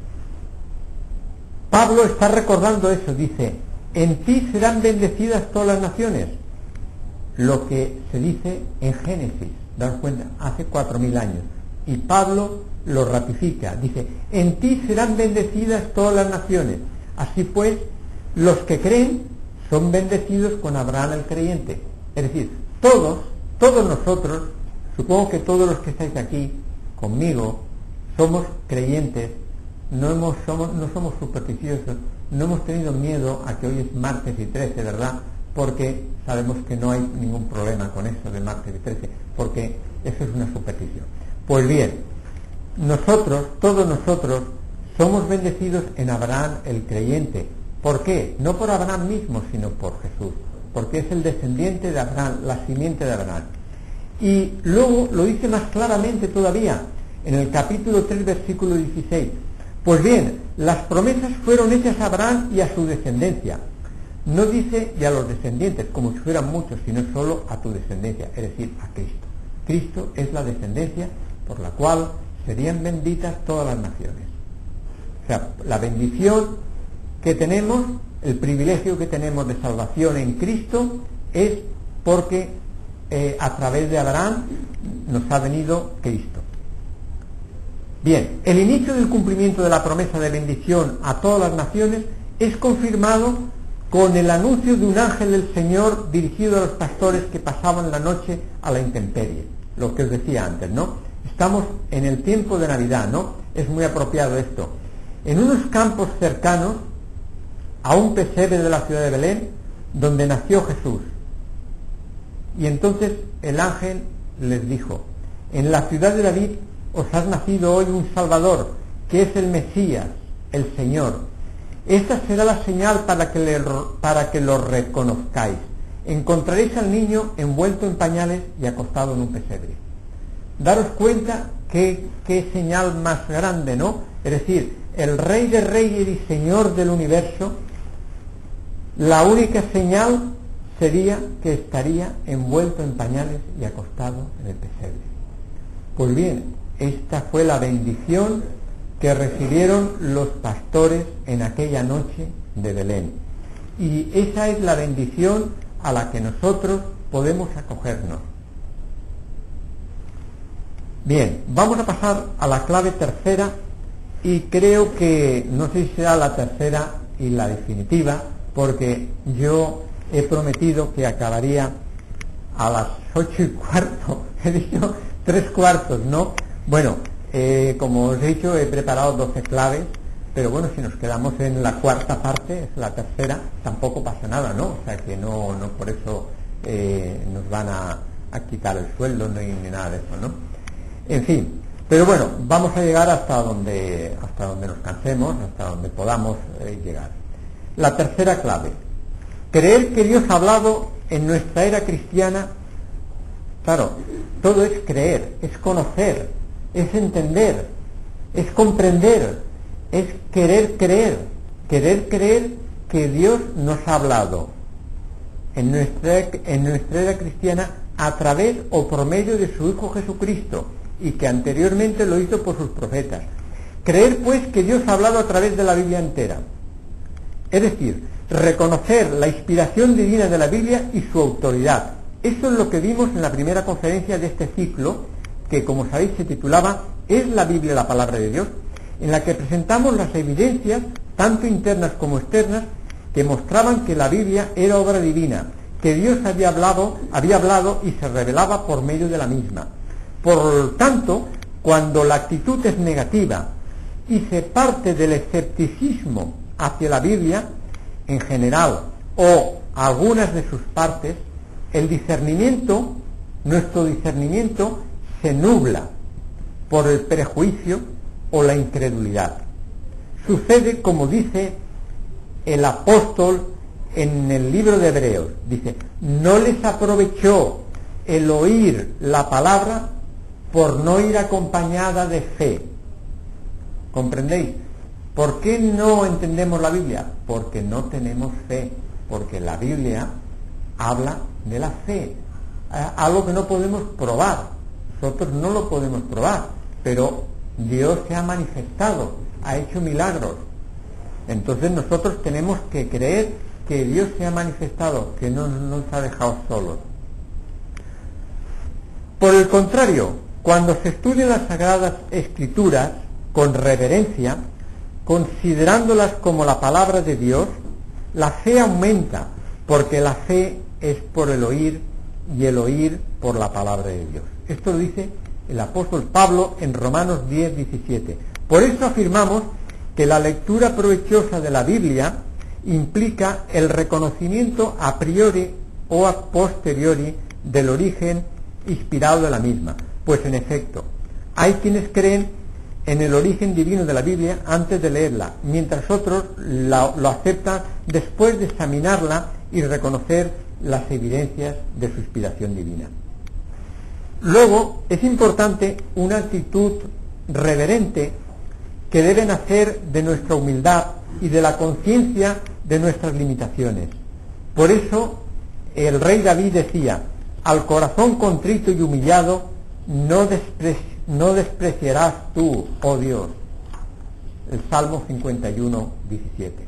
Pablo está recordando eso, dice: en ti serán bendecidas todas las naciones. Lo que se dice en Génesis, daos cuenta, hace cuatro mil años. Y Pablo lo ratifica, dice: en ti serán bendecidas todas las naciones. Así pues, los que creen son bendecidos con Abraham el creyente. Es decir, todos, todos nosotros, supongo que todos los que estáis aquí conmigo, somos creyentes. No, hemos, somos, no somos supersticiosos, no hemos tenido miedo a que hoy es martes y trece, ¿verdad? Porque sabemos que no hay ningún problema con eso de martes y trece, porque eso es una superstición. Pues bien, nosotros, todos nosotros, somos bendecidos en Abraham el creyente. ¿Por qué? No por Abraham mismo, sino por Jesús, porque es el descendiente de Abraham, la simiente de Abraham. Y luego lo dice más claramente todavía, en el capítulo tres, versículo dieciséis. Pues bien, las promesas fueron hechas a Abraham y a su descendencia. No dice y a los descendientes, como si fueran muchos, sino solo a tu descendencia, es decir, a Cristo. Cristo es la descendencia por la cual serían benditas todas las naciones. O sea, la bendición que tenemos, el privilegio que tenemos de salvación en Cristo, es porque eh, a través de Abraham nos ha venido Cristo. Bien, el inicio del cumplimiento de la promesa de bendición a todas las naciones es confirmado con el anuncio de un ángel del Señor dirigido a los pastores que pasaban la noche a la intemperie, lo que os decía antes, ¿no? Estamos en el tiempo de Navidad, ¿no? Es muy apropiado esto. En unos campos cercanos a un pesebre de la ciudad de Belén, donde nació Jesús. Y entonces el ángel les dijo: en la ciudad de David os ha nacido hoy un Salvador, que es el Mesías, el Señor. Esta será la señal para que, le, para que lo reconozcáis. Encontraréis al niño envuelto en pañales y acostado en un pesebre. Daros cuenta qué, qué señal más grande, ¿no? Es decir, el Rey de Reyes y Señor del universo, la única señal sería que estaría envuelto en pañales y acostado en el pesebre. Pues bien, esta fue la bendición que recibieron los pastores en aquella noche de Belén. Y esa es la bendición a la que nosotros podemos acogernos. Bien, vamos a pasar a la clave tercera, y creo que no sé si será la tercera y la definitiva, porque yo he prometido que acabaría a las ocho y cuarto, he dicho tres cuartos, ¿no? Bueno, eh, como os he dicho, he preparado doce claves, pero bueno, si nos quedamos en la cuarta parte, es la tercera, tampoco pasa nada, ¿no? O sea que no, no por eso eh, nos van a, a quitar el sueldo ni, ni nada de eso, ¿no? En fin, pero bueno, vamos a llegar hasta donde, hasta donde nos cansemos, hasta donde podamos eh, llegar. La tercera clave: creer que Dios ha hablado en nuestra era cristiana. Claro, todo es creer, es conocer, es entender, es comprender, es querer creer, querer creer que Dios nos ha hablado en nuestra, en nuestra era cristiana a través o por medio de su Hijo Jesucristo, y que anteriormente lo hizo por sus profetas. Creer pues que Dios ha hablado a través de la Biblia entera, es decir, reconocer la inspiración divina de la Biblia y su autoridad. Eso es lo que vimos en la primera conferencia de este ciclo, que como sabéis se titulaba ¿Es la Biblia la palabra de Dios?, en la que presentamos las evidencias, tanto internas como externas, que mostraban que la Biblia era obra divina, que Dios había hablado, había hablado y se revelaba por medio de la misma. Por tanto, cuando la actitud es negativa y se parte del escepticismo hacia la Biblia en general o algunas de sus partes, el discernimiento, nuestro discernimiento se nubla por el prejuicio o la incredulidad. Sucede como dice el apóstol en el libro de Hebreos, dice: no les aprovechó el oír la palabra por no ir acompañada de fe. ¿Comprendéis? ¿Por qué no entendemos la Biblia? Porque no tenemos fe, porque la Biblia habla de la fe, algo que no podemos probar. Nosotros no lo podemos probar, pero Dios se ha manifestado, ha hecho milagros. Entonces nosotros tenemos que creer que Dios se ha manifestado, que no nos ha dejado solos. Por el contrario, cuando se estudian las Sagradas Escrituras con reverencia, considerándolas como la palabra de Dios, la fe aumenta, porque la fe es por el oír y el oír por la palabra de Dios. Esto lo dice el apóstol Pablo en Romanos diez, diecisiete. Por eso afirmamos que la lectura provechosa de la Biblia implica el reconocimiento a priori o a posteriori del origen inspirado de la misma. Pues en efecto, hay quienes creen en el origen divino de la Biblia antes de leerla, mientras otros la, lo aceptan después de examinarla y reconocer las evidencias de su inspiración divina. Luego, es importante una actitud reverente que debe nacer de nuestra humildad y de la conciencia de nuestras limitaciones. Por eso, el rey David decía: al corazón contrito y humillado no, despre no despreciarás tú, oh Dios. El Salmo cincuenta y uno, diecisiete.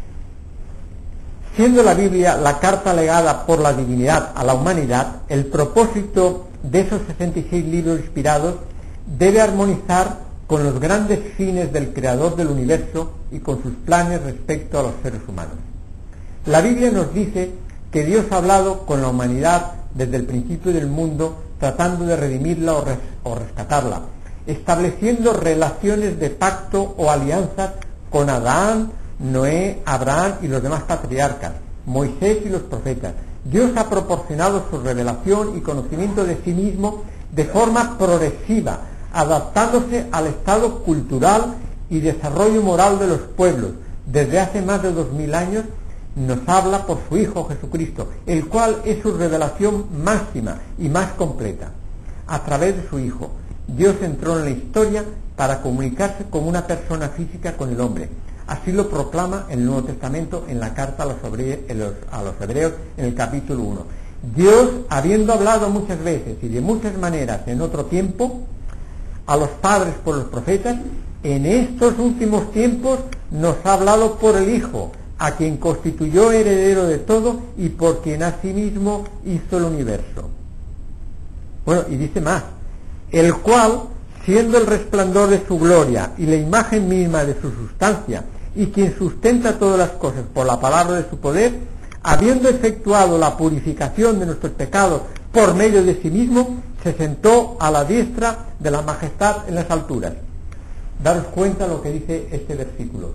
Siendo la Biblia la carta legada por la divinidad a la humanidad, el propósito de esos sesenta y seis libros inspirados debe armonizar con los grandes fines del Creador del universo y con sus planes respecto a los seres humanos. La Biblia nos dice que Dios ha hablado con la humanidad desde el principio del mundo, tratando de redimirla o, res, o rescatarla, estableciendo relaciones de pacto o alianzas con Adán, Noé, Abraham y los demás patriarcas, Moisés y los profetas. Dios ha proporcionado su revelación y conocimiento de sí mismo de forma progresiva, adaptándose al estado cultural y desarrollo moral de los pueblos. Desde hace más de dos mil años nos habla por su Hijo Jesucristo, el cual es su revelación máxima y más completa. A través de su Hijo, Dios entró en la historia para comunicarse como una persona física con el hombre. Así lo proclama el Nuevo Testamento en la carta a los, hebre- en los, a los Hebreos en el capítulo uno. Dios, habiendo hablado muchas veces y de muchas maneras en otro tiempo a los padres por los profetas, en estos últimos tiempos nos ha hablado por el Hijo, a quien constituyó heredero de todo y por quien asimismo hizo el universo. Bueno, y dice más, el cual, siendo el resplandor de su gloria y la imagen misma de su sustancia, y quien sustenta todas las cosas por la palabra de su poder, habiendo efectuado la purificación de nuestros pecados por medio de sí mismo, se sentó a la diestra de la majestad en las alturas. Daros cuenta lo que dice este versículo.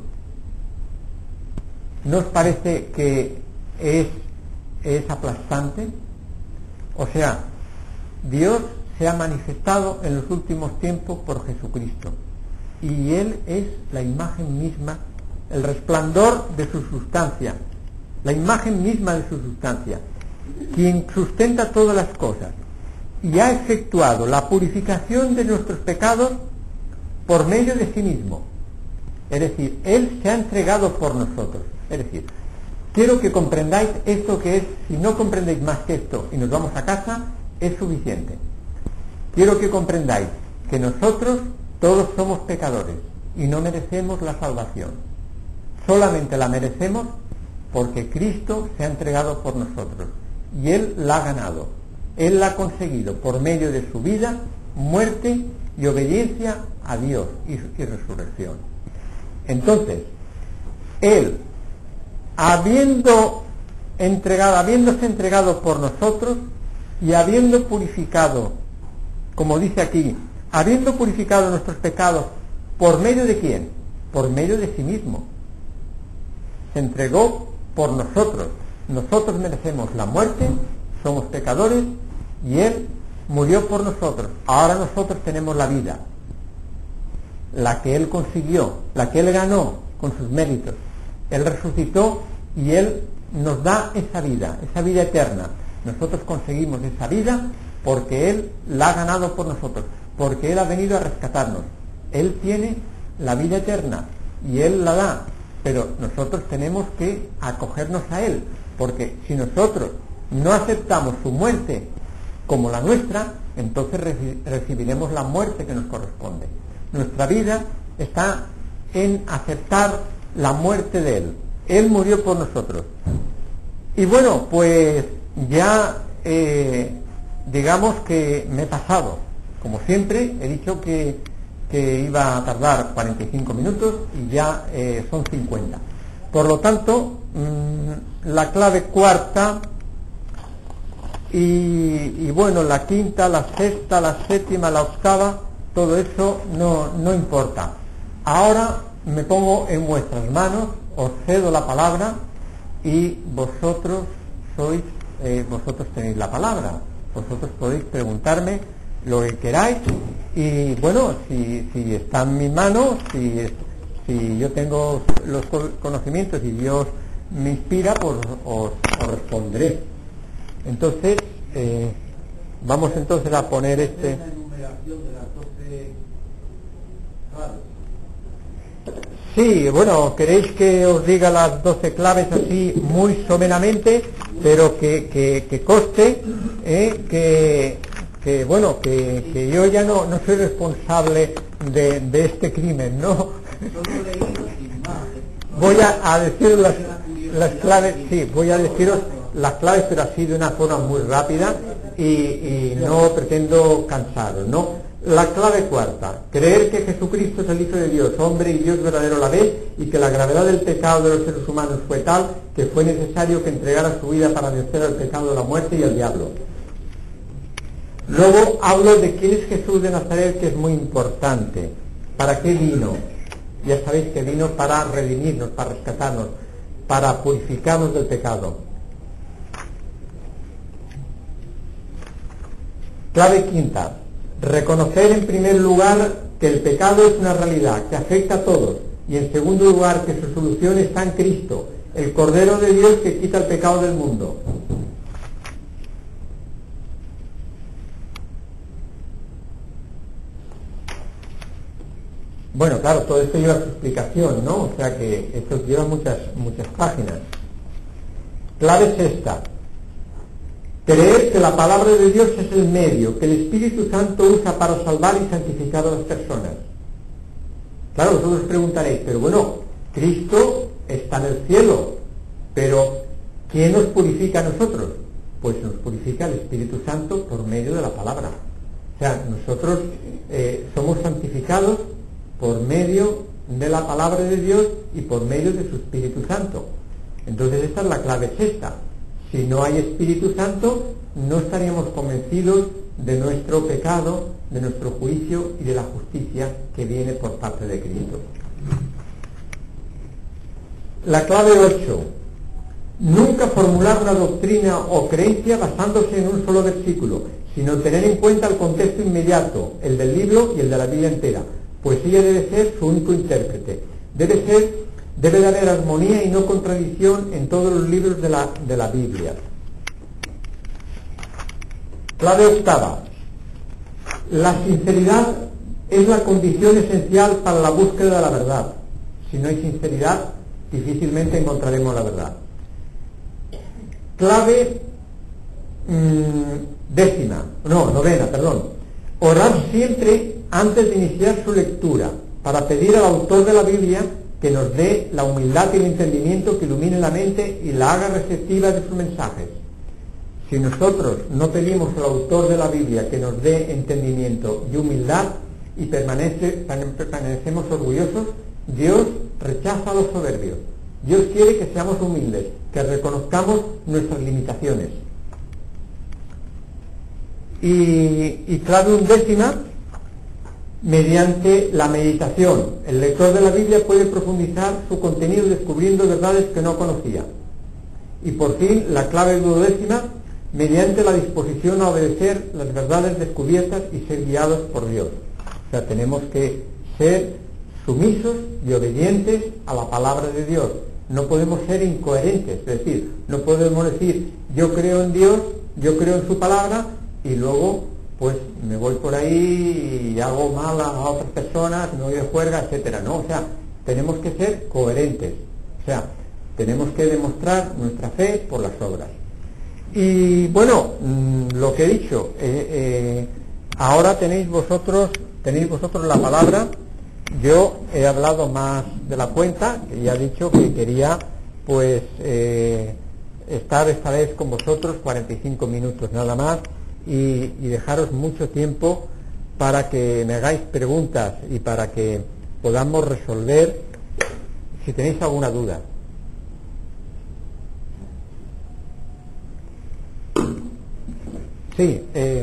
¿No os parece que es, es aplastante? O sea, Dios se ha manifestado en los últimos tiempos por Jesucristo, y Él es la imagen misma, el resplandor de su sustancia, la imagen misma de su sustancia, quien sustenta todas las cosas, y ha efectuado la purificación de nuestros pecados por medio de sí mismo. Es decir, Él se ha entregado por nosotros. Es decir, quiero que comprendáis esto, que es, si no comprendéis más que esto y nos vamos a casa, es suficiente. Quiero que comprendáis que nosotros todos somos pecadores y no merecemos la salvación. Solamente la merecemos porque Cristo se ha entregado por nosotros y Él la ha ganado. Él la ha conseguido por medio de su vida, muerte y obediencia a Dios y, y resurrección. Entonces, Él, habiendo entregado, habiéndose entregado por nosotros y habiendo purificado, como dice aquí, habiendo purificado nuestros pecados, ¿por medio de quién? Por medio de sí mismo. Se entregó por nosotros. Nosotros merecemos la muerte, somos pecadores, y Él murió por nosotros. Ahora nosotros tenemos la vida, la que Él consiguió, la que Él ganó con sus méritos. Él resucitó y Él nos da esa vida, esa vida eterna. Nosotros conseguimos esa vida porque Él la ha ganado por nosotros, porque Él ha venido a rescatarnos. Él tiene la vida eterna y Él la da, pero nosotros tenemos que acogernos a Él, porque si nosotros no aceptamos su muerte como la nuestra, entonces reci- recibiremos la muerte que nos corresponde. Nuestra vida está en aceptar la muerte de Él. Él murió por nosotros. Y bueno, pues ya eh, digamos que me he pasado. Como siempre, he dicho que, que iba a tardar cuarenta y cinco minutos y ya eh, son cincuenta. Por lo tanto, mmm, la clave cuarta y, y bueno, la quinta, la sexta, la séptima, la octava, todo eso no, no importa. Ahora me pongo en vuestras manos, os cedo la palabra y vosotros sois, eh, vosotros tenéis la palabra. Vosotros podéis preguntarme lo que queráis y bueno, si, si está en mi mano, si, es, si yo tengo los conocimientos y Dios me inspira, pues os, os responderé. Entonces, eh, vamos entonces a poner este... Sí, bueno, queréis que os diga las doce claves así muy someramente, pero que, que, que conste eh, que, que, bueno, que, que yo ya no, no soy responsable de, de este crimen, ¿no? Voy a, a deciros las, las claves, sí, voy a deciros las claves, pero así de una forma muy rápida y, y no pretendo cansaros, ¿no? La clave cuarta, creer que Jesucristo es el Hijo de Dios, hombre y Dios verdadero a la vez, y que la gravedad del pecado de los seres humanos fue tal que fue necesario que entregara su vida para vencer al pecado, la muerte y al diablo. Luego hablo de quién es Jesús de Nazaret, que es muy importante. ¿Para qué vino? Ya sabéis que vino para redimirnos, para rescatarnos, para purificarnos del pecado. Clave quinta, reconocer en primer lugar que el pecado es una realidad que afecta a todos, y en segundo lugar que su solución está en Cristo, el Cordero de Dios que quita el pecado del mundo. Bueno, claro, todo esto lleva su explicación, ¿no? O sea que esto lleva muchas, muchas páginas. Clave sexta, creer que la palabra de Dios es el medio que el Espíritu Santo usa para salvar y santificar a las personas. Claro, vosotros os preguntaréis, pero bueno, Cristo está en el cielo, pero ¿quién nos purifica a nosotros? Pues nos purifica el Espíritu Santo por medio de la palabra. O sea, nosotros eh, somos santificados por medio de la palabra de Dios y por medio de su Espíritu Santo. Entonces esta es la clave sexta. Si no hay Espíritu Santo, no estaríamos convencidos de nuestro pecado, de nuestro juicio y de la justicia que viene por parte de Cristo. La clave ocho. Nunca formular una doctrina o creencia basándose en un solo versículo, sino tener en cuenta el contexto inmediato, el del libro y el de la Biblia entera, pues ella debe ser su único intérprete. Debe ser, debe de haber armonía y no contradicción en todos los libros de la, de la Biblia. Clave octava. La sinceridad es la condición esencial para la búsqueda de la verdad. Si no hay sinceridad, difícilmente encontraremos la verdad. Clave mmm, décima, no, novena, perdón. Orar siempre antes de iniciar su lectura, para pedir al autor de la Biblia que nos dé la humildad y el entendimiento que ilumine la mente y la haga receptiva de sus mensajes. Si nosotros no pedimos al autor de la Biblia que nos dé entendimiento y humildad y permanece, permanecemos orgullosos, Dios rechaza a los soberbios. Dios quiere que seamos humildes, que reconozcamos nuestras limitaciones. Y, y clave undécima, mediante la meditación. El lector de la Biblia puede profundizar su contenido descubriendo verdades que no conocía. Y por fin, la clave duodécima, mediante la disposición a obedecer las verdades descubiertas y ser guiados por Dios. O sea, tenemos que ser sumisos y obedientes a la palabra de Dios. No podemos ser incoherentes, es decir, no podemos decir yo creo en Dios, yo creo en su palabra y luego pues me voy por ahí y hago mal a otras personas, me voy de juerga, etcétera. No, o sea, tenemos que ser coherentes, o sea, tenemos que demostrar nuestra fe por las obras. Y bueno, mmm, lo que he dicho, eh, eh, ahora tenéis vosotros, tenéis vosotros la palabra. Yo he hablado más de la cuenta, que ya he dicho que quería pues eh, estar esta vez con vosotros cuarenta y cinco minutos nada más y, y dejaros mucho tiempo para que me hagáis preguntas y para que podamos resolver si tenéis alguna duda. Sí, eh,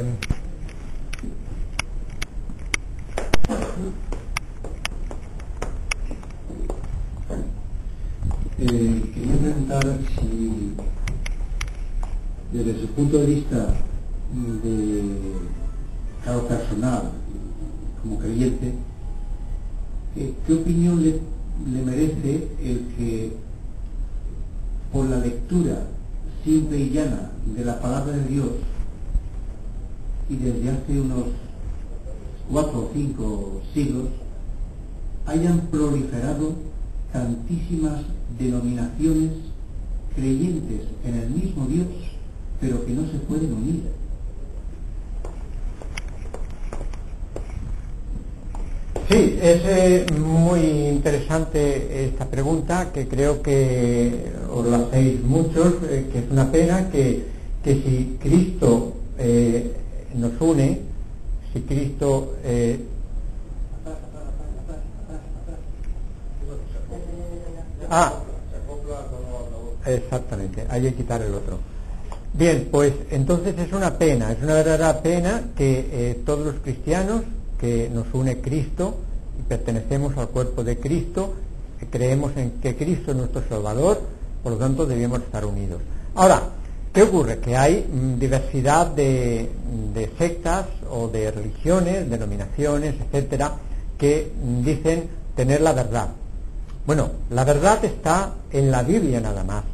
Eh, quería preguntar si, desde su punto de vista de cada personal, como creyente, eh, ¿qué opinión le, le merece el que por la lectura simple y llana de la palabra de Dios y desde hace unos cuatro o cinco siglos hayan proliferado tantísimas denominaciones creyentes en el mismo Dios, pero que no se pueden unir?
Sí, es eh, muy interesante esta pregunta, que creo que os la hacéis muchos, eh, que es una pena que, que si Cristo eh, nos une, si Cristo... Eh, ah, exactamente, hay que quitar el otro. Bien, pues entonces es una pena, es una verdadera pena que eh, todos los cristianos, que nos une Cristo y pertenecemos al cuerpo de Cristo, que creemos en que Cristo es nuestro Salvador, por lo tanto debemos estar unidos. Ahora, ¿qué ocurre? Que hay mm, diversidad de, de sectas o de religiones, denominaciones, etcétera, que mm, dicen tener la verdad. Bueno, la verdad está en la Biblia nada más.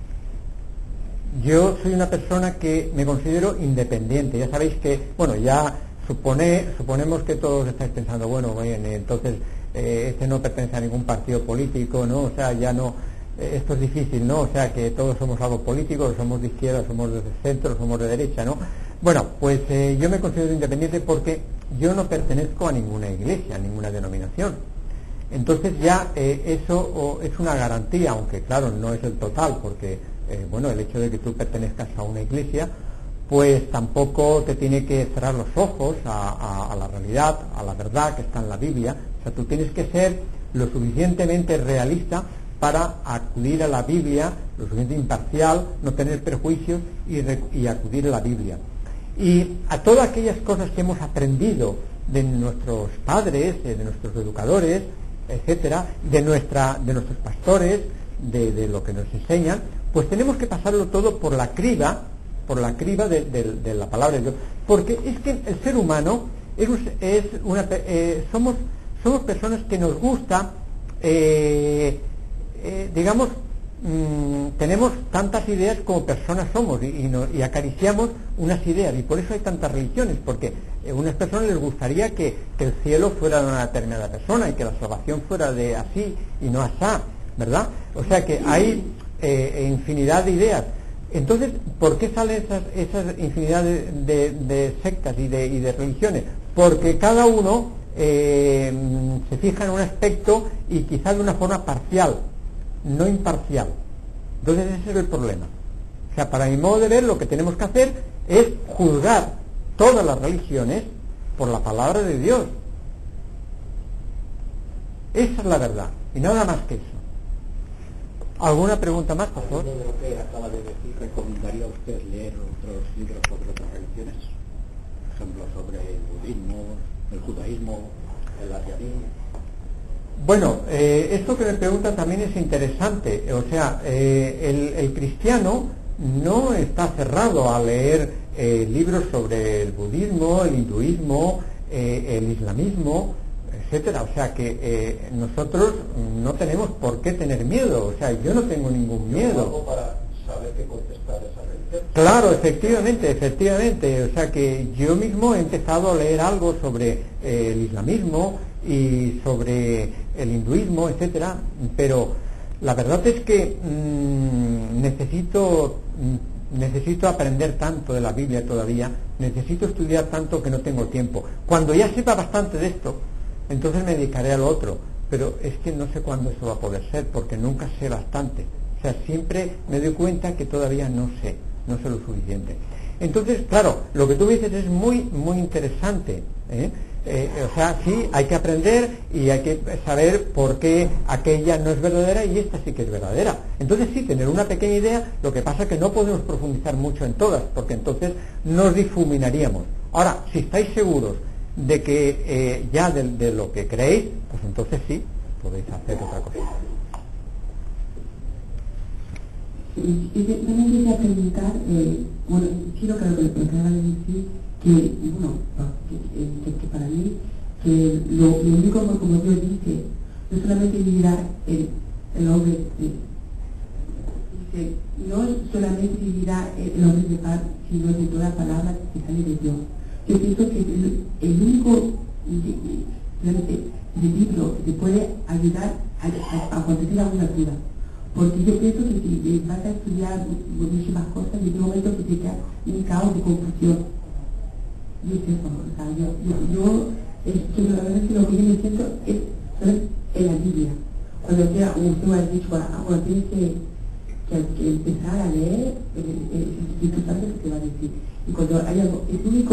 Yo soy una persona que me considero independiente. Ya sabéis que, bueno, ya supone, suponemos que todos estáis pensando, bueno, bien, entonces eh, este no pertenece a ningún partido político, ¿no? O sea, ya no, eh, esto es difícil, ¿no? O sea, que todos somos algo político, somos de izquierda, somos de centro, somos de derecha, ¿no? Bueno, pues eh, yo me considero independiente porque yo no pertenezco a ninguna iglesia, a ninguna denominación. Entonces ya eh, eso o, es una garantía, aunque claro, no es el total, porque eh, bueno, el hecho de que tú pertenezcas a una iglesia, pues tampoco te tiene que cerrar los ojos a, a, a la realidad, a la verdad que está en la Biblia. O sea, tú tienes que ser lo suficientemente realista para acudir a la Biblia, lo suficientemente imparcial, no tener prejuicios y, re, y acudir a la Biblia. Y a todas aquellas cosas que hemos aprendido de nuestros padres, de nuestros educadores, etcétera, de nuestra, de nuestros pastores, de, de lo que nos enseñan, pues tenemos que pasarlo todo por la criba, por la criba de, de, de la palabra de Dios, porque es que el ser humano es, es una, eh, somos, somos personas que nos gusta, eh, eh, digamos, mmm, tenemos tantas ideas como personas somos y, y, no, y acariciamos unas ideas, y por eso hay tantas religiones, porque a unas personas les gustaría que, que el cielo fuera de una determinada persona y que la salvación fuera de así y no asá, ¿verdad? O sea que hay eh, infinidad de ideas. Entonces, ¿por qué salen esas, esas infinidad de, de, de sectas y de, y de religiones? Porque cada uno eh, se fija en un aspecto y quizás de una forma parcial, no imparcial. Entonces ese es el problema. O sea, para mi modo de ver, lo que tenemos que hacer es juzgar todas las religiones por la palabra de Dios. Esa es la verdad, y nada más que eso. ¿Alguna pregunta más, por favor?
De lo que acaba de decir, ¿recomendaría usted leer otros libros sobre otras religiones? Por ejemplo, sobre el budismo, el judaísmo, el arianismo.
Bueno, eh, esto que me pregunta también es interesante. O sea, eh, el, el cristiano no está cerrado a leer eh, libros sobre el budismo, el hinduismo, eh, el islamismo, etcétera. O sea que eh, nosotros no tenemos por qué tener miedo. O sea, yo no tengo ningún miedo.
Para saber qué contestar a esa religión.
Claro, efectivamente, efectivamente. O sea que yo mismo he empezado a leer algo sobre eh, el islamismo y sobre el hinduismo, etcétera. Pero la verdad es que mmm, necesito mmm, necesito aprender tanto de la Biblia todavía. Necesito estudiar tanto que no tengo tiempo. Cuando ya sepa bastante de esto, entonces me dedicaré a lo otro, pero es que no sé cuándo eso va a poder ser, porque nunca sé bastante. O sea, siempre me doy cuenta que todavía no sé, no sé lo suficiente. Entonces, claro, lo que tú dices es muy, muy interesante, ¿eh? Eh, o sea, sí, hay que aprender y hay que saber por qué aquella no es verdadera y esta sí que es verdadera. Entonces sí, tener una pequeña idea, lo que pasa es que no podemos profundizar mucho en todas, porque entonces nos difuminaríamos. Ahora, si estáis seguros de que eh, ya de, de lo que creéis, pues entonces sí, podéis hacer otra cosa.
Sí, yo también quería preguntar, eh, bueno, sí lo que lo que acaba de decir, que, bueno, que, que, que para mí, que lo, lo único, como Dios dice, no solamente vivirá el, el hombre, eh, dice, no solamente vivirá el hombre de paz, sino de toda palabra que sale de Dios. Yo pienso que el, el único de, de, de libro que te puede ayudar a, a, a contestar alguna duda, porque yo pienso que si vas a estudiar muchísimas cosas, en un momento que te queda un caos de confusión. Yo sé eso, o sea, yo, yo, yo es que la verdad es que lo que yo me siento es, es en la Biblia. Cuando sea, como tú has dicho, cuando tienes que, que, que empezar a leer, el Espíritu Santo te va a decir. Y cuando hay algo, el único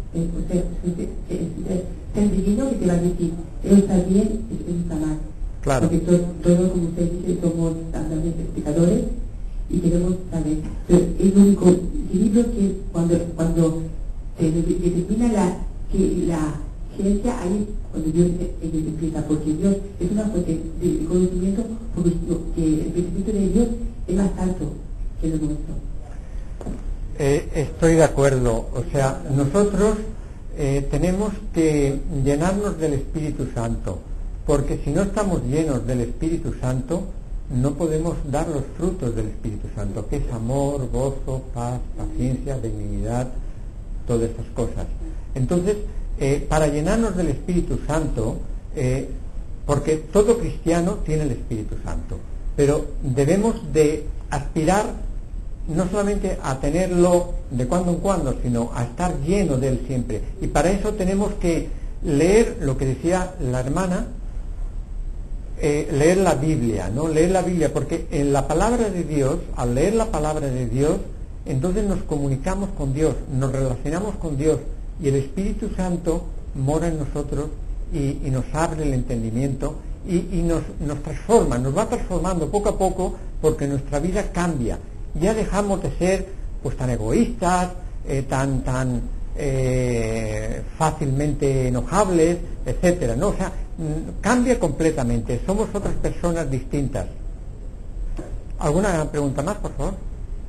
eh, o sea, el divino que te va a decir, eso está bien, eso está mal.
Claro.
Porque todo, todo, como usted dice, somos también pecadores y queremos saber. Pero es el único equilibrio que cuando, cuando se determina la, que la ciencia, ahí cuando Dios empieza, porque Dios es una fuente de conocimiento, porque que el pensamiento de Dios es más alto que lo nuestro.
Eh, estoy de acuerdo, o sea, nosotros eh, tenemos que llenarnos del Espíritu Santo, porque si no estamos llenos del Espíritu Santo, no podemos dar los frutos del Espíritu Santo, que es amor, gozo, paz, paciencia, benignidad, todas estas cosas. Entonces, eh, para llenarnos del Espíritu Santo, eh, porque todo cristiano tiene el Espíritu Santo, pero debemos de aspirar no solamente a tenerlo de cuando en cuando, sino a estar lleno de él siempre. Y para eso tenemos que leer lo que decía la hermana, eh, leer la Biblia, ¿no? Leer la Biblia, porque en la palabra de Dios, al leer la palabra de Dios, entonces nos comunicamos con Dios, nos relacionamos con Dios, y el Espíritu Santo mora en nosotros y, y nos abre el entendimiento y, y nos, nos transforma, nos va transformando poco a poco, porque nuestra vida cambia. Ya dejamos de ser pues tan egoístas, eh, tan tan eh, fácilmente enojables, etcétera, ¿no? O sea, mm, cambia completamente, somos otras personas distintas. ¿Alguna pregunta más, por favor?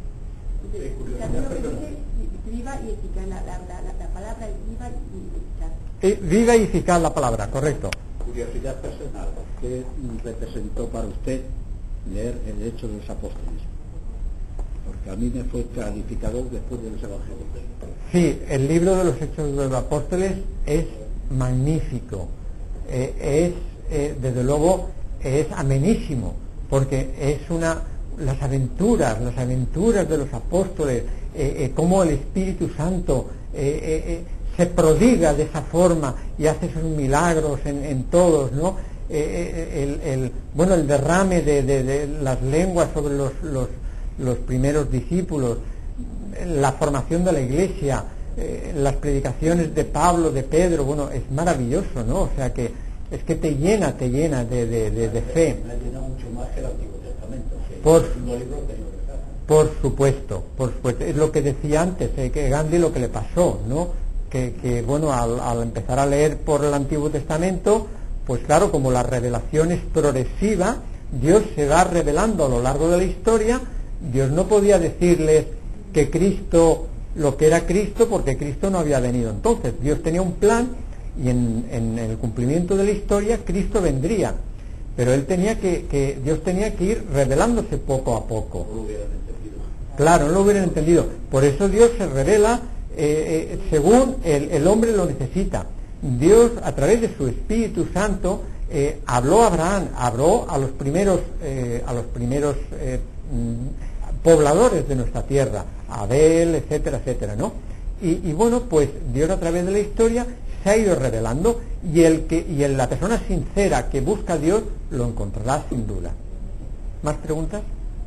Viva y eficaz, la, la, la, la palabra es viva y eficaz.
Eh, viva y eficaz la palabra, correcto.
Curiosidad personal, ¿qué representó para usted leer el Hechos de los Apóstoles? Porque a mí me fue clarificador después de los Evangelios.
Sí, el libro de los Hechos de los Apóstoles es magnífico, eh, es, eh, desde luego, es amenísimo, porque es una, las aventuras, las aventuras de los apóstoles, eh, eh, cómo el Espíritu Santo eh, eh, eh, se prodiga de esa forma y hace esos milagros en, en todos, ¿no? Eh, eh, el, el, bueno, el derrame de, de, de las lenguas sobre los, los los primeros discípulos, la formación de la iglesia, eh, las predicaciones de Pablo, de Pedro, bueno, es maravilloso, ¿no? O sea que es que te llena, te llena de, de, de, de fe.
Me llena mucho más que el Antiguo Testamento, que
Por,
es un libro que no le da.
por supuesto, por supuesto. Es lo que decía antes, eh, que Gandhi lo que le pasó, ¿no? Que, que bueno, al, al empezar a leer por el Antiguo Testamento, pues claro, como la revelación es progresiva, Dios se va revelando a lo largo de la historia. Dios no podía decirles que Cristo, lo que era Cristo, porque Cristo no había venido entonces. Dios tenía un plan y en, en el cumplimiento de la historia Cristo vendría, pero él tenía que, que Dios tenía que ir revelándose poco a poco.
No lo hubieran entendido.
Claro, no lo hubieran entendido. Por eso Dios se revela eh, eh, según el, el hombre lo necesita. Dios, a través de su Espíritu Santo, eh, habló a Abraham, habló a los primeros, eh, a los primeros eh, pobladores de nuestra tierra, Abel, etcétera, etcétera, ¿no? Y, y bueno, pues Dios a través de la historia se ha ido revelando, y el que y el, la persona sincera que busca a Dios lo encontrará sin duda. ¿Más preguntas?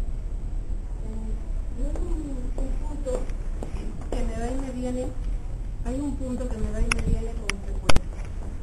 Yo un, un punto que me va y me viene, hay un punto que me va y me viene con frecuencia.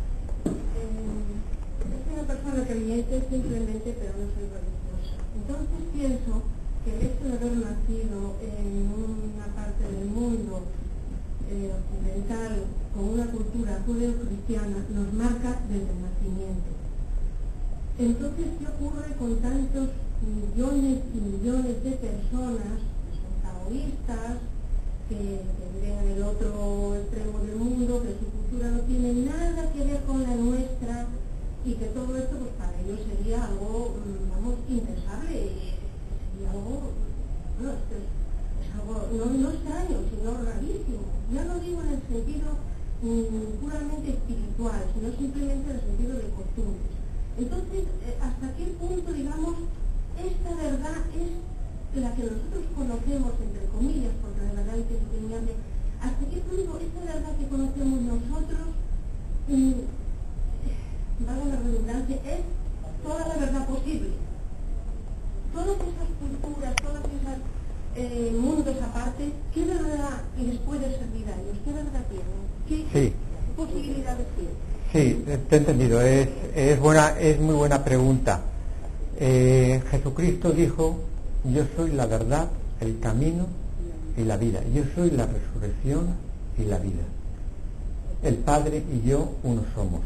Eh, soy una persona creyente simplemente, pero no soy religiosa. Entonces pienso que el hecho de haber nacido en una parte del mundo eh, occidental con una cultura judeo-cristiana nos marca desde el nacimiento. Entonces, ¿qué ocurre con tantos millones y millones de personas que son taoístas, que, que viven en el otro extremo del mundo, que su cultura no tiene nada que ver con la nuestra, y que todo esto pues para ellos sería algo, vamos, impensable? Algo, no, es, es algo no, no extraño, sino rarísimo. Ya no digo en el sentido mm, puramente espiritual, sino simplemente en el sentido de costumbres. Entonces, eh, ¿hasta qué punto, digamos, esta verdad es la que nosotros conocemos, entre comillas, porque la verdad es indeterminable, hasta qué punto esta verdad que conocemos nosotros, mm, valga la redundancia, es toda la verdad posible? Todas esas culturas, todos esos eh, mundos aparte, ¿qué verdad les puede servir a ellos? ¿Qué verdad tienen? ¿Qué
Sí.
posibilidades tiene?
Sí, te he entendido. Es, es, buena, es muy buena pregunta. Eh, Jesucristo dijo, yo soy la verdad, el camino y la vida. Yo soy la resurrección y la vida. El Padre y yo uno somos.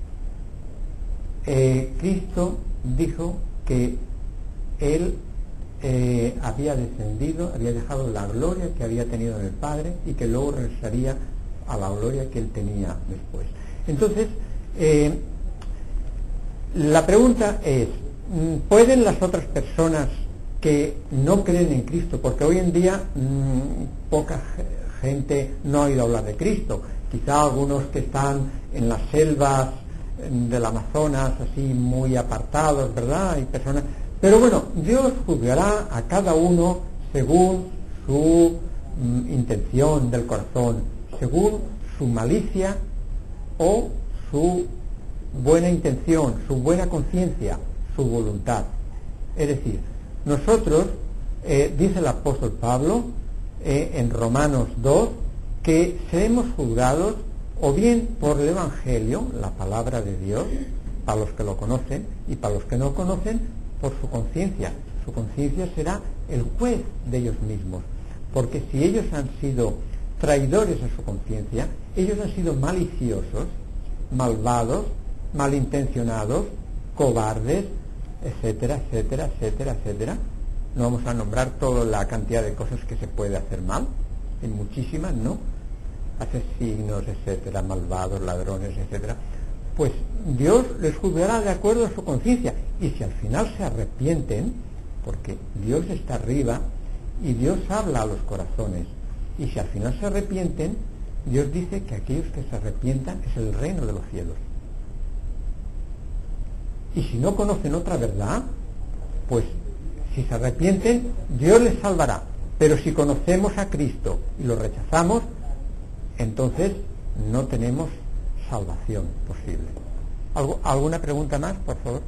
Eh, Cristo dijo que Él eh, había descendido, había dejado la gloria que había tenido en el Padre y que luego regresaría a la gloria que Él tenía después. Entonces, eh, la pregunta es, ¿pueden las otras personas que no creen en Cristo, porque hoy en día mmm, poca gente no ha oído hablar de Cristo, quizá algunos que están en las selvas del Amazonas, así muy apartados, ¿verdad? Hay personas, pero bueno, Dios juzgará a cada uno según su mmm, intención del corazón, según su malicia o su buena intención, su buena conciencia, su voluntad. Es decir, nosotros, eh, dice el apóstol Pablo eh, en Romanos dos, que seremos juzgados o bien por el Evangelio, la palabra de Dios, para los que lo conocen, y para los que no conocen, por su conciencia. Su conciencia será el juez de ellos mismos, porque si ellos han sido traidores a su conciencia, ellos han sido maliciosos, malvados, malintencionados, cobardes, etcétera, etcétera, etcétera, etcétera. No vamos a nombrar toda la cantidad de cosas que se puede hacer mal, en muchísimas, ¿no? Asesinos, etcétera, malvados, ladrones, etcétera. Pues Dios les juzgará de acuerdo a su conciencia, y si al final se arrepienten, porque Dios está arriba y Dios habla a los corazones, y si al final se arrepienten, Dios dice que aquellos que se arrepientan es el reino de los cielos. Y si no conocen otra verdad, pues si se arrepienten, Dios les salvará. Pero si conocemos a Cristo y lo rechazamos, entonces no tenemos salvación posible. ¿Algo, ¿Alguna pregunta más, por favor?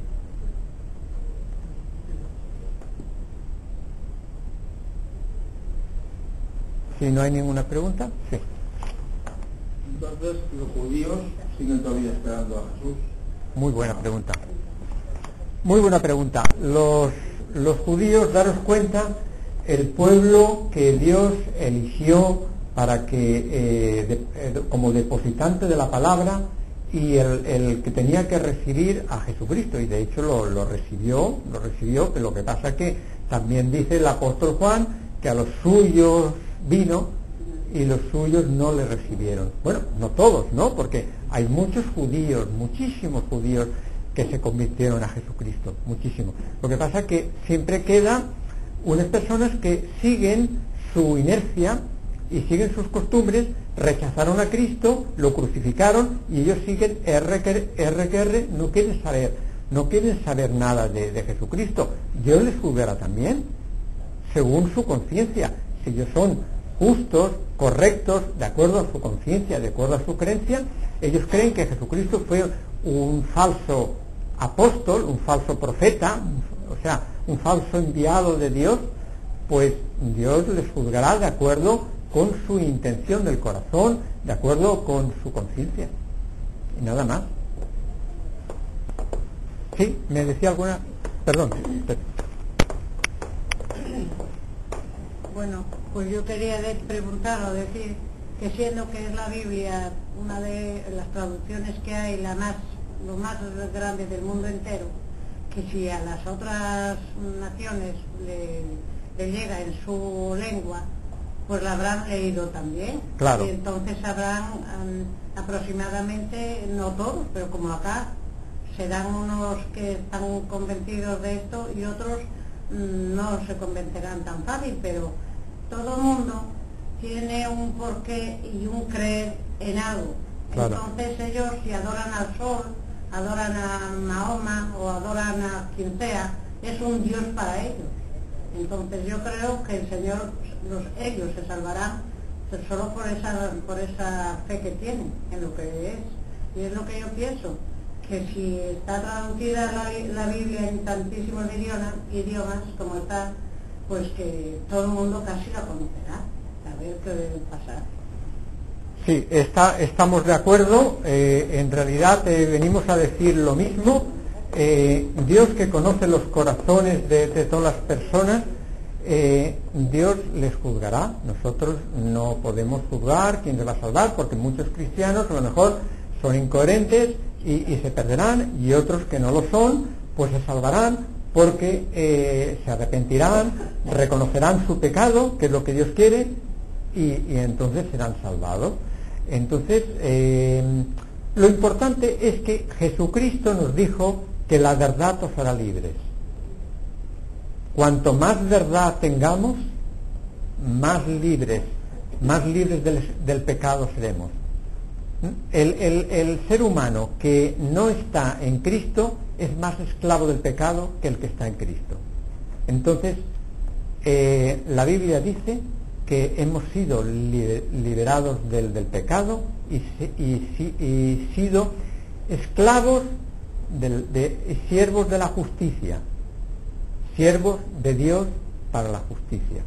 Si no hay ninguna pregunta, sí.
Entonces, los judíos siguen todavía esperando a Jesús.
Muy buena pregunta. Muy buena pregunta. Los, los judíos, daros cuenta, el pueblo que Dios eligió para que, eh, de, eh, como depositante de la palabra, y el, el que tenía que recibir a Jesucristo, y de hecho lo, lo recibió, lo recibió, pero lo que pasa que también dice el apóstol Juan que a los suyos vino y los suyos no le recibieron. Bueno, no todos, ¿no? Porque hay muchos judíos, muchísimos judíos que se convirtieron a Jesucristo, muchísimos. Lo que pasa es que siempre quedan unas personas que siguen su inercia y siguen sus costumbres, rechazaron a Cristo, lo crucificaron y ellos siguen R que R, no quieren saber, no quieren saber nada de, de Jesucristo. Dios les juzgará también, según su conciencia. Si ellos son justos, correctos, de acuerdo a su conciencia, de acuerdo a su creencia, ellos creen que Jesucristo fue un falso apóstol, un falso profeta, o sea, un falso enviado de Dios, pues Dios les juzgará de acuerdo con su intención del corazón, de acuerdo con su conciencia, y nada más. Sí, me decía alguna, perdón.
Bueno, pues yo quería de preguntar o decir que siendo que es la Biblia una de las traducciones que hay, la más, lo más grande del mundo entero, que si a las otras naciones le, le llega en su lengua, pues la habrán leído también.
Claro.
Y entonces habrán um, aproximadamente, no todos, pero como acá, serán unos que están convencidos de esto y otros mm, no se convencerán tan fácil, pero todo el mundo tiene un porqué y un creer en algo.
Claro.
Entonces ellos, si adoran al sol, adoran a Mahoma o adoran a quien sea, es un Dios para ellos. Entonces yo creo que el Señor, los, ellos se salvarán solo por esa, por esa fe que tienen en lo que es. Y es lo que yo pienso, que si está traducida la, la Biblia en tantísimos idiomas, idiomas como está, pues que todo el mundo casi la conocerá, a ver qué pasa.
Sí, está, estamos de acuerdo. Eh, en realidad eh, venimos a decir lo mismo. Eh, Dios, que conoce los corazones de, de todas las personas, eh, Dios les juzgará. Nosotros no podemos juzgar quién se va a salvar, porque muchos cristianos a lo mejor son incoherentes y, y se perderán, y otros que no lo son pues se salvarán, porque eh, se arrepentirán, reconocerán su pecado, que es lo que Dios quiere, y, y entonces serán salvados. Entonces eh, lo importante es que Jesucristo nos dijo que la verdad os hará libres. Cuanto más verdad tengamos, más libres, más libres del, del pecado seremos. El, el, el ser humano que no está en Cristo es más esclavo del pecado que el que está en Cristo. Entonces, eh, la Biblia dice que hemos sido liber, liberados del, del pecado y, y, y sido esclavos del, de siervos de la justicia, siervos de Dios para la justicia.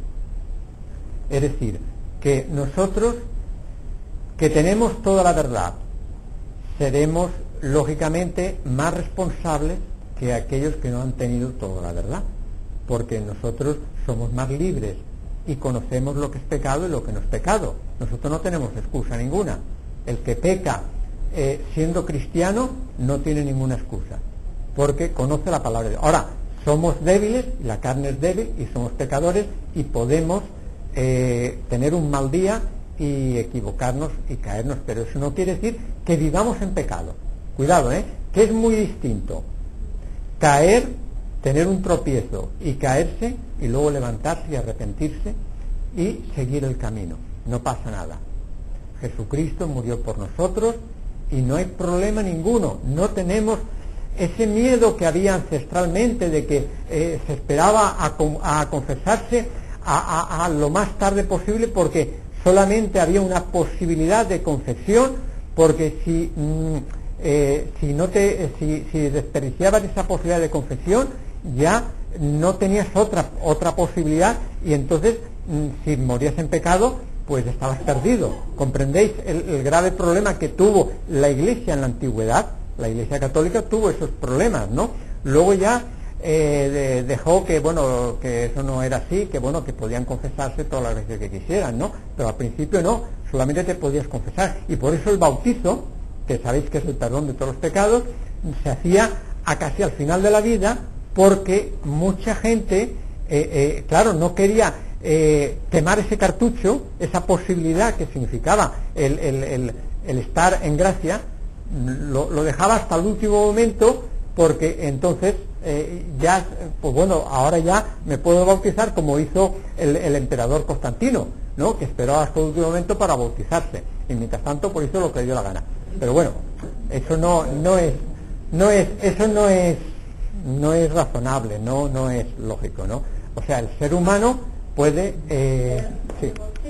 Es decir, que nosotros, que tenemos toda la verdad, seremos lógicamente más responsables que aquellos que no han tenido toda la verdad, porque nosotros somos más libres y conocemos lo que es pecado y lo que no es pecado. Nosotros no tenemos excusa ninguna. El que peca eh, siendo cristiano no tiene ninguna excusa, porque conoce la palabra de Dios. Ahora, somos débiles, la carne es débil y somos pecadores, y podemos eh, tener un mal día y equivocarnos y caernos, pero eso no quiere decir que vivamos en pecado. Cuidado, ¿eh? Que es muy distinto caer, tener un tropiezo y caerse, y luego levantarse y arrepentirse y seguir el camino. No pasa nada. Jesucristo murió por nosotros y no hay problema ninguno. No tenemos ese miedo que había ancestralmente de que eh, se esperaba a, a confesarse a, a, a lo más tarde posible, porque solamente había una posibilidad de confesión, porque si mm, eh, si no te eh, si, si desperdiciabas esa posibilidad de confesión, ya no tenías otra otra posibilidad, y entonces mm, si morías en pecado, pues estabas perdido. ¿Comprendéis el, el grave problema que tuvo la Iglesia en la antigüedad? La Iglesia católica tuvo esos problemas, ¿no? Luego ya eh, de, dejó que, bueno, que eso no era así, que bueno, que podían confesarse todas las veces que quisieran, ¿no? Pero al principio no, solamente te podías confesar, y por eso el bautizo, que sabéis que es el perdón de todos los pecados, se hacía a casi al final de la vida, porque mucha gente, eh, eh, claro, no quería eh, quemar ese cartucho, esa posibilidad que significaba el, el, el, el estar en gracia. Lo, lo dejaba hasta el último momento, porque entonces eh, ya, pues bueno, ahora ya me puedo bautizar, como hizo el, el emperador Constantino, ¿no? Que esperó hasta el último momento para bautizarse, y mientras tanto pues hizo lo que le dio la gana. Pero bueno, eso no no es no es eso no es no es razonable, no no es lógico, ¿no? O sea, el ser humano puede eh, sí.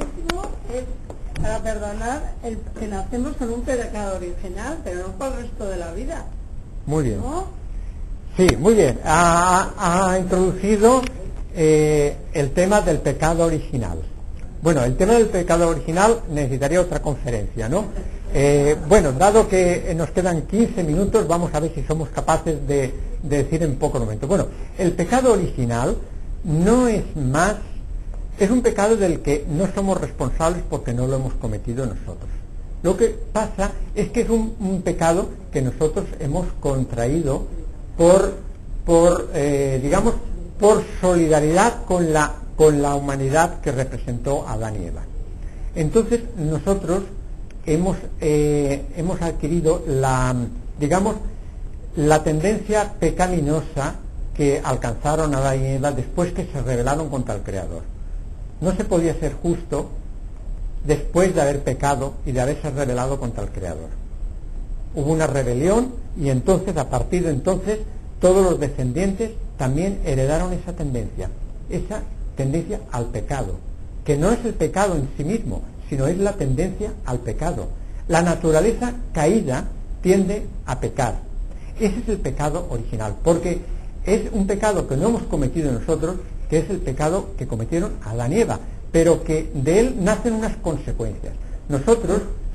Para perdonar el que nacemos con un pecado original, pero no por el resto de la vida.
Muy bien.
¿No?
Sí, muy bien. Ha, ha introducido eh, el tema del pecado original. Bueno, el tema del pecado original necesitaría otra conferencia, ¿no? Eh, bueno, dado que nos quedan quince minutos, vamos a ver si somos capaces de, de decir en poco momento. Bueno, el pecado original no es más... Es un pecado del que no somos responsables porque no lo hemos cometido nosotros. Lo que pasa es que es un, un pecado que nosotros hemos contraído por, por eh, digamos, por solidaridad con la, con la humanidad que representó Adán y Eva. Entonces nosotros hemos, eh, hemos adquirido la, digamos, la tendencia pecaminosa que alcanzaron Adán y Eva después que se rebelaron contra el Creador. No se podía ser justo después de haber pecado y de haberse rebelado contra el Creador. Hubo una rebelión, y entonces, a partir de entonces, todos los descendientes también heredaron esa tendencia, esa tendencia al pecado, que no es el pecado en sí mismo, sino es la tendencia al pecado. La naturaleza caída tiende a pecar. Ese es el pecado original, porque es un pecado que no hemos cometido nosotros, que es el pecado que cometieron Adán y Eva, pero que de él nacen unas consecuencias. Nosotros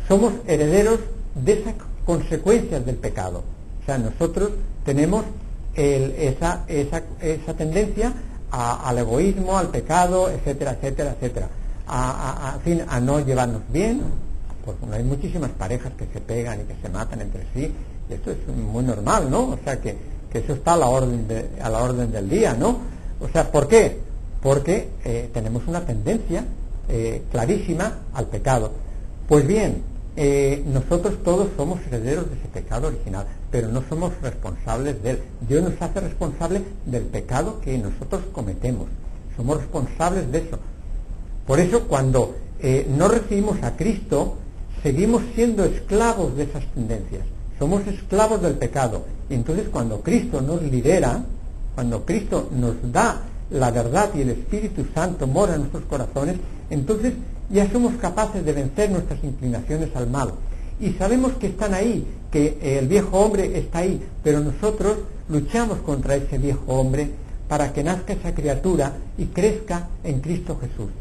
somos herederos de esas consecuencias del pecado. O sea, nosotros tenemos el, esa, esa, esa tendencia a, al egoísmo, al pecado, etcétera, etcétera, etcétera. A, a, a, en fin, a no llevarnos bien. Pues hay muchísimas parejas que se pegan y que se matan entre sí, y esto es muy normal, ¿no? O sea, que, que eso está a la orden de, a la orden del día, ¿no? O sea, ¿por qué? Porque eh, tenemos una tendencia eh, clarísima al pecado. Pues bien, eh, nosotros todos somos herederos de ese pecado original, pero no somos responsables de él. Dios nos hace responsables del pecado que nosotros cometemos. Somos responsables de eso. Por eso, cuando eh, no recibimos a Cristo, seguimos siendo esclavos de esas tendencias. Somos esclavos del pecado. Y entonces, cuando Cristo nos libera, cuando Cristo nos da la verdad y el Espíritu Santo mora en nuestros corazones, entonces ya somos capaces de vencer nuestras inclinaciones al mal. Y sabemos que están ahí, que el viejo hombre está ahí, pero nosotros luchamos contra ese viejo hombre para que nazca esa criatura y crezca en Cristo Jesús.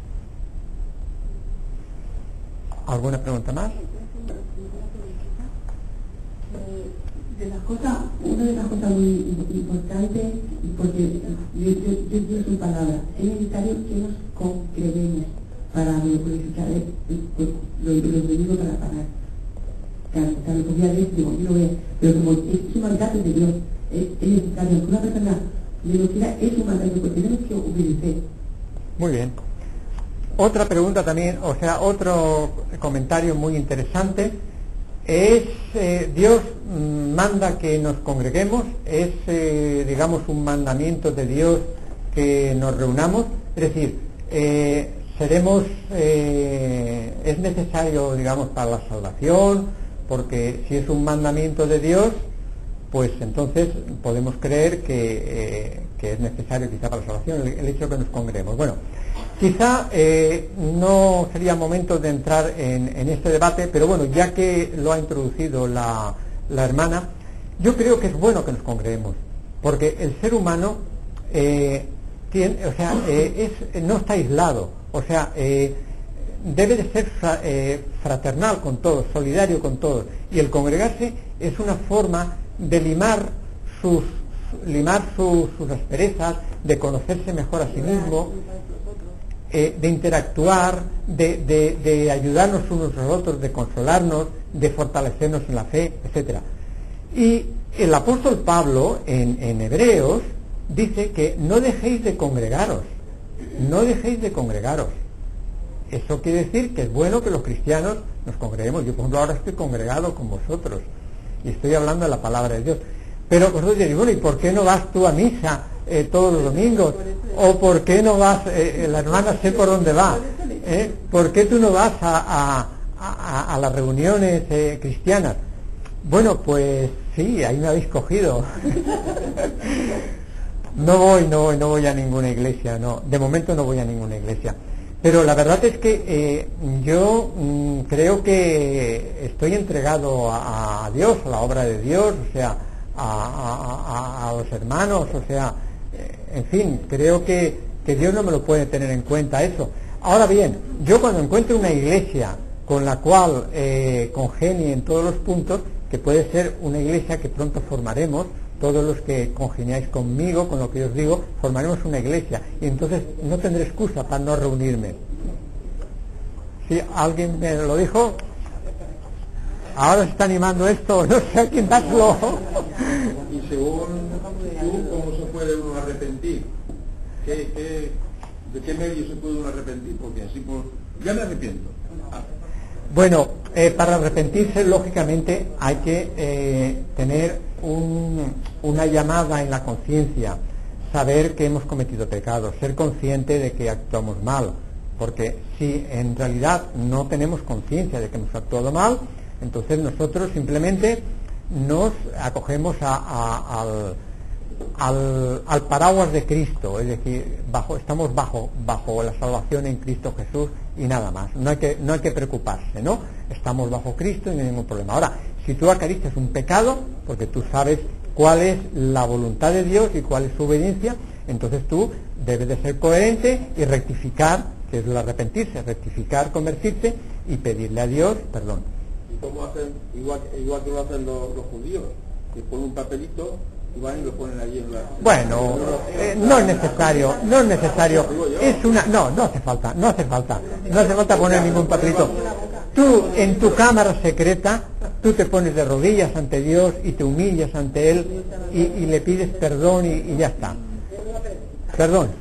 ¿Alguna pregunta más?
De las cosas, una de las cosas muy importantes, porque yo, yo, yo digo su palabra, es necesario que nos congreguemos para glorificar, lo, lo digo para, para cantar, lo voy a decir, digo, yo lo voy a, pero como es un mandato de Dios, es, es necesario que una persona le lo quiera, es un mandato, porque tenemos que obedecer.
Muy bien. Otra pregunta también, o sea, otro comentario muy interesante. Es eh, Dios manda que nos congreguemos, es eh, digamos un mandamiento de Dios que nos reunamos, es decir, eh, seremos eh, es necesario, digamos, para la salvación, porque si es un mandamiento de Dios, pues entonces podemos creer que, eh, que es necesario quizá para la salvación el, el hecho de que nos congreguemos. Bueno, quizá eh, no sería momento de entrar en, en este debate, pero bueno, ya que lo ha introducido la, la hermana, yo creo que es bueno que nos congreguemos, porque el ser humano eh, tiene, o sea, eh, es, no está aislado, o sea, eh, debe de ser fra, eh, fraternal con todos, solidario con todos, y el congregarse es una forma de limar sus limar sus, sus asperezas, de conocerse mejor a sí mismo, eh, de interactuar, de, de, de ayudarnos unos a los otros, de consolarnos, de fortalecernos en la fe, etcétera. Y el apóstol Pablo en, en Hebreos dice que no dejéis de congregaros, no dejéis de congregaros. Eso quiere decir que es bueno que los cristianos nos congreguemos. Yo, por ejemplo, ahora estoy congregado con vosotros y estoy hablando de la palabra de Dios. Pero vosotros diréis, bueno, ¿y por qué no vas tú a misa eh, todos los domingos? ¿O por qué no vas, eh, la hermana sé por dónde va? ¿Eh? ¿Por qué tú no vas a, a, a, a las reuniones eh, cristianas? Bueno, pues sí, ahí me habéis cogido. No voy, no voy, no voy a ninguna iglesia, no. De momento no voy a ninguna iglesia. Pero la verdad es que eh, yo mm, creo que estoy entregado a, a Dios, a la obra de Dios, o sea, a, a, a, a los hermanos, o sea, eh, en fin, creo que, que Dios no me lo puede tener en cuenta eso. Ahora bien, yo cuando encuentro una iglesia con la cual eh, congenie en todos los puntos, que puede ser una iglesia que pronto formaremos, todos los que congeniáis conmigo, con lo que yo os digo, formaremos una iglesia, y entonces no tendré excusa para no reunirme. ¿Sí? ¿Alguien me lo dijo? Ahora se está animando esto, no sé a quién dárselo.
Y según tú, ¿cómo se puede uno arrepentir? ¿Qué, qué, ¿De qué medio se puede uno arrepentir? Porque así por... ya me arrepiento. Ah.
Bueno, eh, para arrepentirse, lógicamente, hay que eh, tener un, una llamada en la conciencia, saber que hemos cometido pecados, ser consciente de que actuamos mal, porque si en realidad no tenemos conciencia de que hemos actuado mal, entonces nosotros simplemente nos acogemos a, a, al, al, al paraguas de Cristo, es decir, bajo, estamos bajo, bajo la salvación en Cristo Jesús y nada más. No hay que, no hay que preocuparse, ¿no? Estamos bajo Cristo y no hay ningún problema. Ahora, si tú acaricias un pecado, porque tú sabes cuál es la voluntad de Dios y cuál es su obediencia, entonces tú debes de ser coherente y rectificar, que es el arrepentirse, rectificar, convertirse y pedirle a Dios perdón.
¿Y cómo hacen? Igual, igual que lo hacen los, los judíos, que ponen un papelito y van y lo ponen allí en la...
Bueno, eh, no es necesario, no es necesario. Es una, no, no hace falta, no hace falta, no hace falta poner ningún papelito. Tú en tu cámara secreta, tú te pones de rodillas ante Dios y te humillas ante Él y, y le pides perdón y, y ya está. Perdón.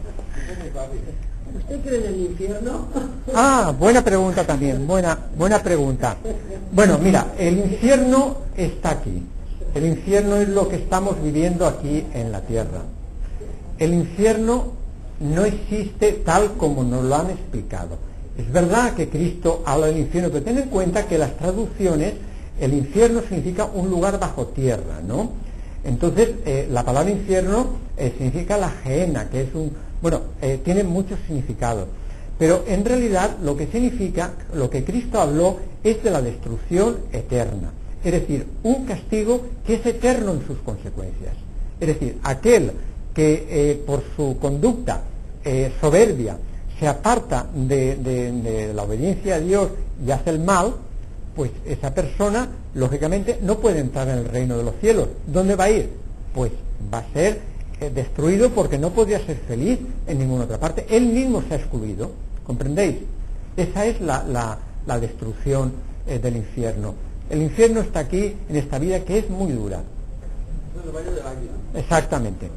¿Usted cree en el infierno?
Ah, buena pregunta también, buena, buena pregunta. Bueno, mira, el infierno está aquí. El infierno es lo que estamos viviendo aquí en la tierra. El infierno no existe tal como nos lo han explicado. Es verdad que Cristo habla del infierno, pero ten en cuenta que las traducciones, el infierno significa un lugar bajo tierra, ¿no? Entonces, eh, la palabra infierno eh, significa la gehenna, que es un... Bueno, eh, tiene muchos significados. Pero en realidad lo que significa, lo que Cristo habló, es de la destrucción eterna. Es decir, un castigo que es eterno en sus consecuencias. Es decir, aquel que eh, por su conducta eh, soberbia se aparta de, de, de la obediencia a Dios y hace el mal, pues esa persona, lógicamente, no puede entrar en el reino de los cielos. ¿Dónde va a ir? Pues va a ser eh, destruido porque no podría ser feliz en ninguna otra parte. Él mismo se ha excluido, ¿comprendéis? Esa es la, la, la destrucción eh, del infierno. El infierno está aquí, en esta vida, que es muy dura. Exactamente.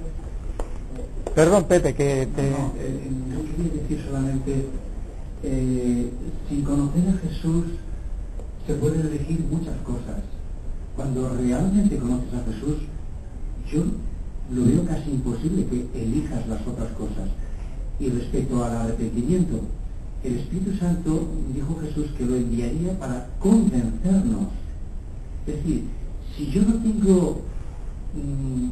Perdón, Pepe, que te...
No, eh, yo quería decir solamente, eh, sin conocer a Jesús se pueden elegir muchas cosas. Cuando realmente conoces a Jesús, yo lo veo casi imposible que elijas las otras cosas. Y respecto al arrepentimiento, el Espíritu Santo, dijo Jesús, que lo enviaría para convencernos. Es decir, si yo no tengo... Mmm,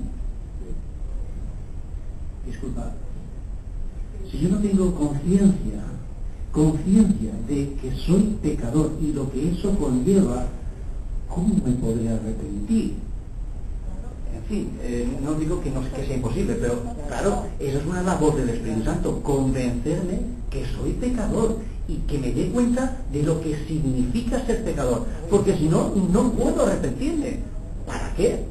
disculpa, si yo no tengo conciencia, conciencia de que soy pecador y lo que eso conlleva, ¿cómo me podré arrepentir? En fin, eh, no digo que, no, que sea imposible, pero claro, esa es una labor del Espíritu Santo, convencerme que soy pecador y que me dé cuenta de lo que significa ser pecador, porque si no, no puedo arrepentirme. ¿Para qué?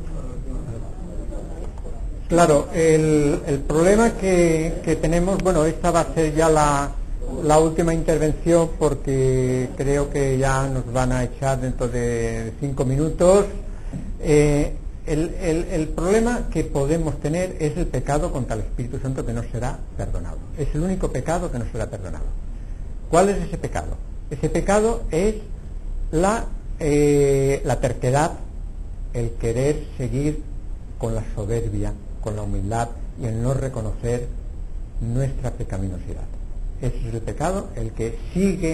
Claro, el, el problema que, que tenemos, bueno, esta va a ser ya la, la última intervención porque creo que ya nos van a echar dentro de cinco minutos. Eh, el, el, el problema que podemos tener es el pecado contra el Espíritu Santo que no será perdonado. Es el único pecado que no será perdonado. ¿Cuál es ese pecado? Ese pecado es la, eh, la terquedad, el querer seguir con la soberbia, con la humildad y el no reconocer nuestra pecaminosidad. Ese es el pecado, el que sigue